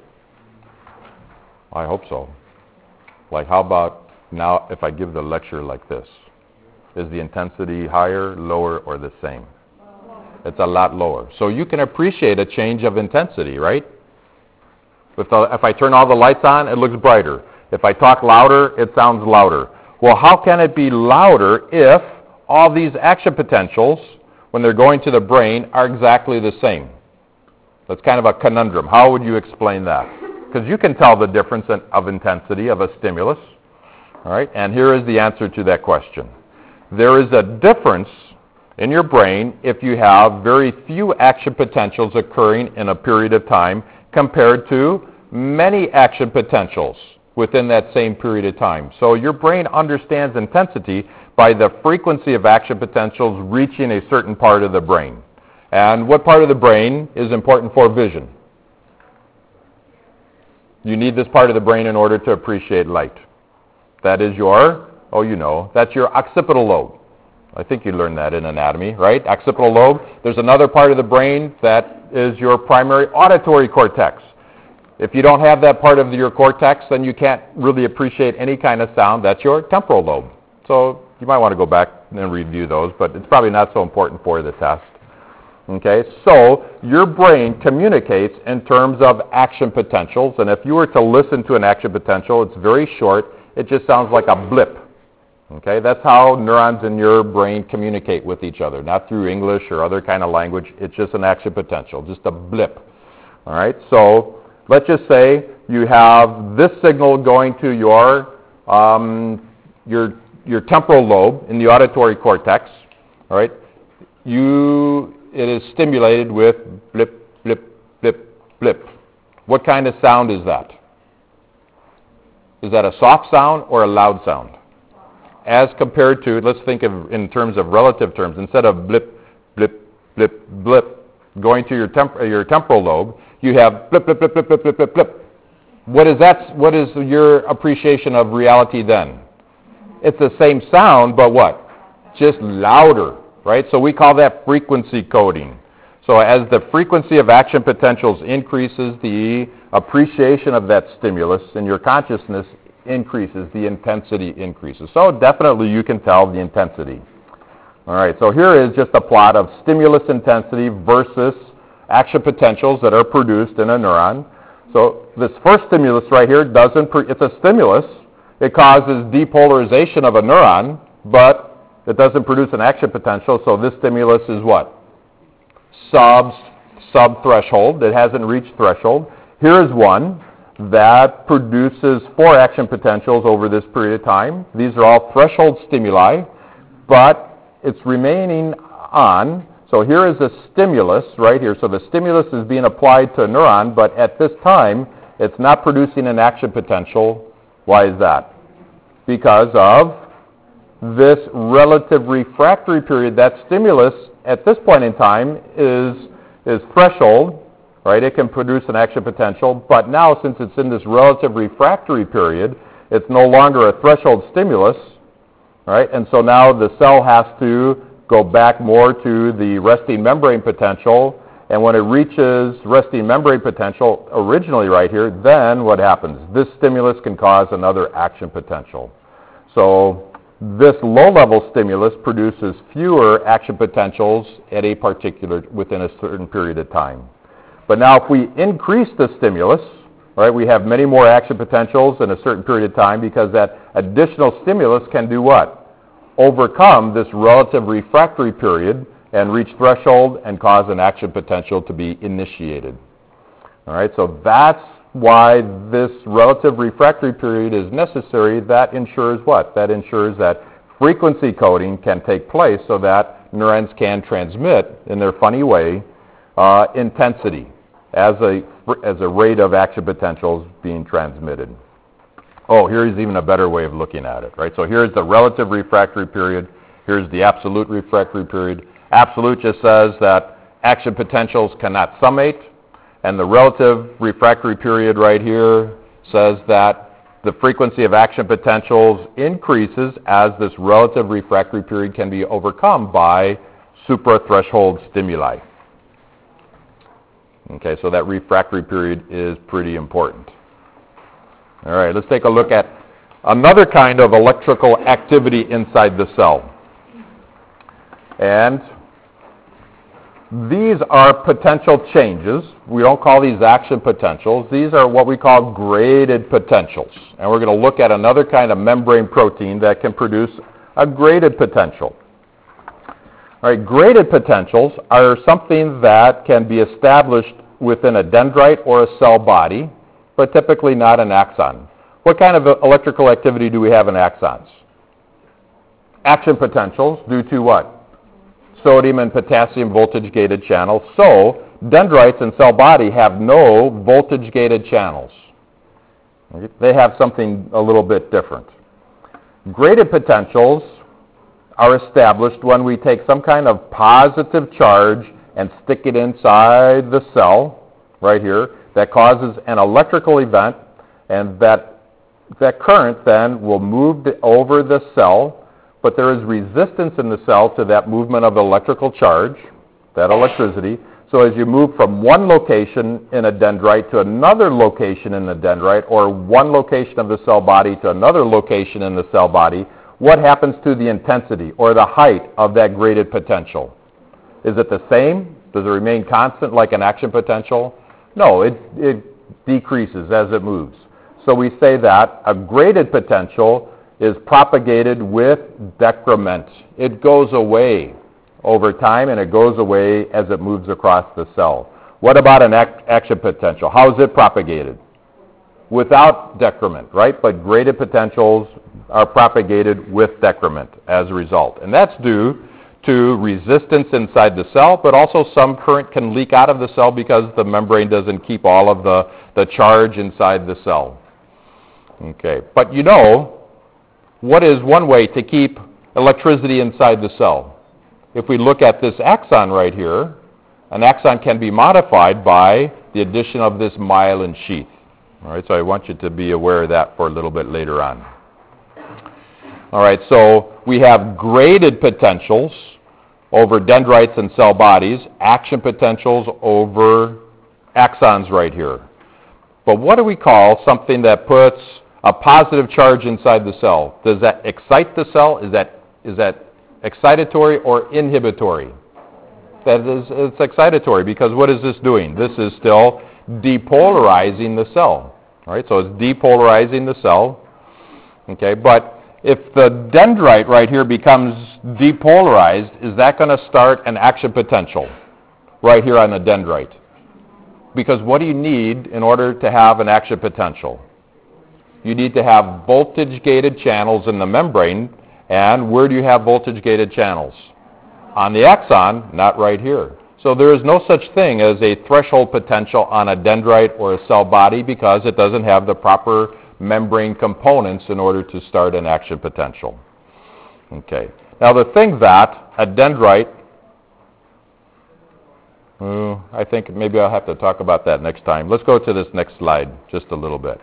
I hope so. Like, how about now if I give the lecture like this? Is the intensity higher, lower, or the same? It's a lot lower. So you can appreciate a change of intensity, right? If I turn all the lights on, it looks brighter. If I talk louder, it sounds louder. Well, how can it be louder if all these action potentials, when they're going to the brain, are exactly the same? That's kind of a conundrum. How would you explain that? Because you can tell the difference of intensity of a stimulus. All right, and here is the answer to that question. There is a difference in your brain if you have very few action potentials occurring in a period of time compared to many action potentials within that same period of time. So your brain understands intensity by the frequency of action potentials reaching a certain part of the brain. And what part of the brain is important for vision? You need this part of the brain in order to appreciate light. That is your Oh, you know, that's your occipital lobe. I think you learned that in anatomy, right? Occipital lobe. There's another part of the brain that is your primary auditory cortex. If you don't have that part of your cortex, then you can't really appreciate any kind of sound. That's your temporal lobe. So you might want to go back and review those, but it's probably not so important for the test. Okay, so your brain communicates in terms of action potentials, and if you were to listen to an action potential, it's very short. It just sounds like a blip. Okay, that's how neurons in your brain communicate with each other, not through English or other kind of language. It's just an action potential, just a blip. All right, so let's just say you have this signal going to your temporal lobe in the auditory cortex. All right, it is stimulated with blip, blip, blip, blip. What kind of sound is that? Is that a soft sound or a loud sound? As compared to, let's think of in terms of relative terms. Instead of blip, blip, blip, blip, going to your temporal lobe, you have blip, blip, blip, blip, blip, blip, blip, blip. What is your appreciation of reality then? It's the same sound, but what? Just louder, right? So we call that frequency coding. So as the frequency of action potentials increases, the appreciation of that stimulus in your consciousness increases, the intensity increases. So definitely you can tell the intensity. All right, so here is just a plot of stimulus intensity versus action potentials that are produced in a neuron. So this first stimulus right here it's a stimulus. It causes depolarization of a neuron, but it doesn't produce an action potential, so this stimulus is what? Sub-threshold. It hasn't reached threshold. Here is one that produces 4 action potentials over this period of time. These are all threshold stimuli, but it's remaining on. So here is a stimulus right here. So the stimulus is being applied to a neuron, but at this time, it's not producing an action potential. Why is that? Because of this relative refractory period. That stimulus at this point in time is threshold. Right? It can produce an action potential, but now since it's in this relative refractory period, it's no longer a threshold stimulus, right? And so now the cell has to go back more to the resting membrane potential, and when it reaches resting membrane potential originally right here, then what happens? This stimulus can cause another action potential. So this low-level stimulus produces fewer action potentials within a certain period of time. But now if we increase the stimulus, right, we have many more action potentials in a certain period of time because that additional stimulus can do what? Overcome this relative refractory period and reach threshold and cause an action potential to be initiated. All right, so that's why this relative refractory period is necessary. That ensures what? That ensures that frequency coding can take place so that neurons can transmit, in their funny way, intensity as a rate of action potentials being transmitted. Oh, here's even a better way of looking at it, right? So here's the relative refractory period. Here's the absolute refractory period. Absolute just says that action potentials cannot summate, and the relative refractory period right here says that the frequency of action potentials increases as this relative refractory period can be overcome by suprathreshold stimuli. Okay, so that refractory period is pretty important. All right, let's take a look at another kind of electrical activity inside the cell. And these are potential changes. We don't call these action potentials. These are what we call graded potentials. And we're going to look at another kind of membrane protein that can produce a graded potential. All right, graded potentials are something that can be established within a dendrite or a cell body, but typically not an axon. What kind of electrical activity do we have in axons? Action potentials due to what? Sodium and potassium voltage-gated channels. So dendrites and cell body have no voltage-gated channels. Okay? They have something a little bit different. Graded potentials are established when we take some kind of positive charge and stick it inside the cell, right here, that causes an electrical event, and that that current then will move over the cell, but there is resistance in the cell to that movement of electrical charge, that electricity. So as you move from one location in a dendrite to another location in the dendrite, or one location of the cell body to another location in the cell body, what happens to the intensity or the height of that graded potential? Is it the same? Does it remain constant like an action potential? No, it decreases as it moves. So we say that a graded potential is propagated with decrement. It goes away over time, and it goes away as it moves across the cell. What about an action potential? How is it propagated? Without decrement, right? But graded potentials are propagated with decrement as a result. And that's due to resistance inside the cell, but also some current can leak out of the cell because the membrane doesn't keep all of the charge inside the cell. Okay, but you know, what is one way to keep electricity inside the cell? If we look at this axon right here, an axon can be modified by the addition of this myelin sheath. All right, so I want you to be aware of that for a little bit later on. All right, so we have graded potentials over dendrites and cell bodies, action potentials over axons right here. But what do we call something that puts a positive charge inside the cell? Does that excite the cell? Is that excitatory or inhibitory? It's excitatory, because what is this doing? This is still depolarizing the cell. All right, so it's depolarizing the cell. Okay, but if the dendrite right here becomes depolarized, is that going to start an action potential right here on the dendrite? Because what do you need in order to have an action potential? You need to have voltage-gated channels in the membrane. And where do you have voltage-gated channels? On the axon, not right here. So there is no such thing as a threshold potential on a dendrite or a cell body, because it doesn't have the proper membrane components in order to start an action potential. Okay. Now the thing that a dendrite, I think maybe I'll have to talk about that next time. Let's go to this next slide just a little bit.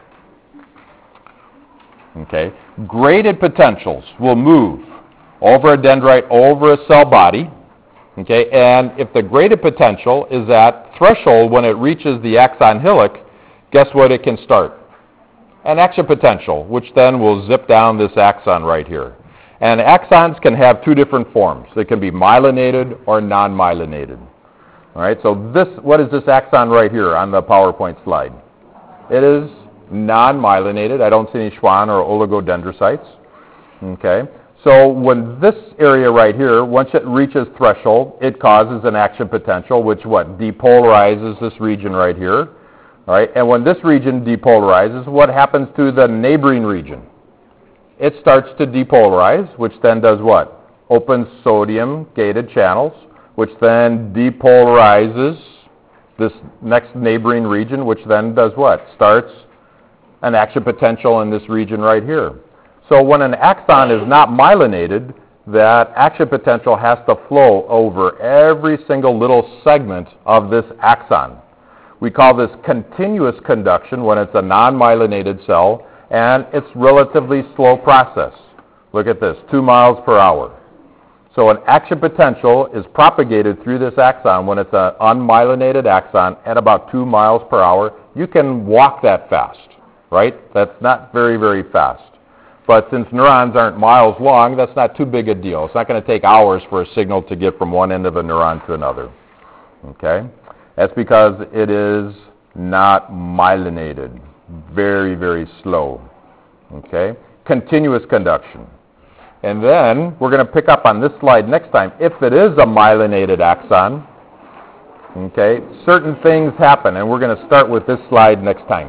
Okay. Graded potentials will move over a dendrite, over a cell body. Okay. And if the graded potential is at threshold when it reaches the axon hillock, guess what it can start? An action potential, which then will zip down this axon right here. And axons can have two different forms. They can be myelinated or non-myelinated. All right, so what is this axon right here on the PowerPoint slide? It is non-myelinated. I don't see any Schwann or oligodendrocytes. Okay, so when this area right here, once it reaches threshold, it causes an action potential, which depolarizes this region right here. All right, and when this region depolarizes, what happens to the neighboring region? It starts to depolarize, which then does what? Opens sodium-gated channels, which then depolarizes this next neighboring region, which then does what? Starts an action potential in this region right here. So when an axon is not myelinated, that action potential has to flow over every single little segment of this axon. We call this continuous conduction when it's a non-myelinated cell, and it's relatively slow process. Look at this, 2 miles per hour. So an action potential is propagated through this axon when it's an unmyelinated axon at about 2 miles per hour. You can walk that fast, right? That's not very, very fast. But since neurons aren't miles long, that's not too big a deal. It's not going to take hours for a signal to get from one end of a neuron to another. Okay? That's because it is not myelinated. Very, very slow. Okay? Continuous conduction. And then we're going to pick up on this slide next time. If it is a myelinated axon, okay, certain things happen, and we're going to start with this slide next time.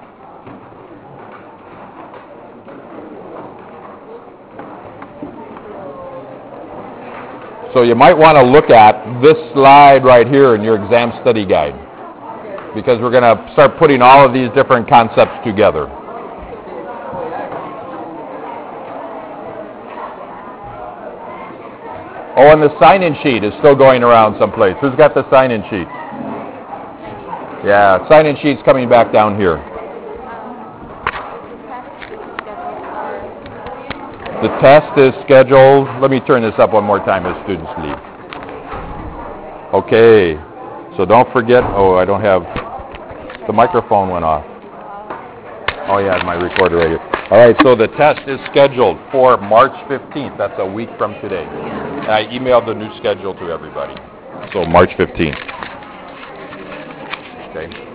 So you might want to look at this slide right here in your exam study guide, because we're going to start putting all of these different concepts together. Oh, and the sign-in sheet is still going around someplace. Who's got the sign-in sheet? Yeah, sign-in sheet's coming back down here. The test is scheduled, let me turn this up one more time as students leave. Okay, so don't forget, oh, I don't have, the microphone went off. Oh yeah, my recorder right here. All right, so the test is scheduled for March 15th. That's a week from today. And I emailed the new schedule to everybody. So March 15th. Okay.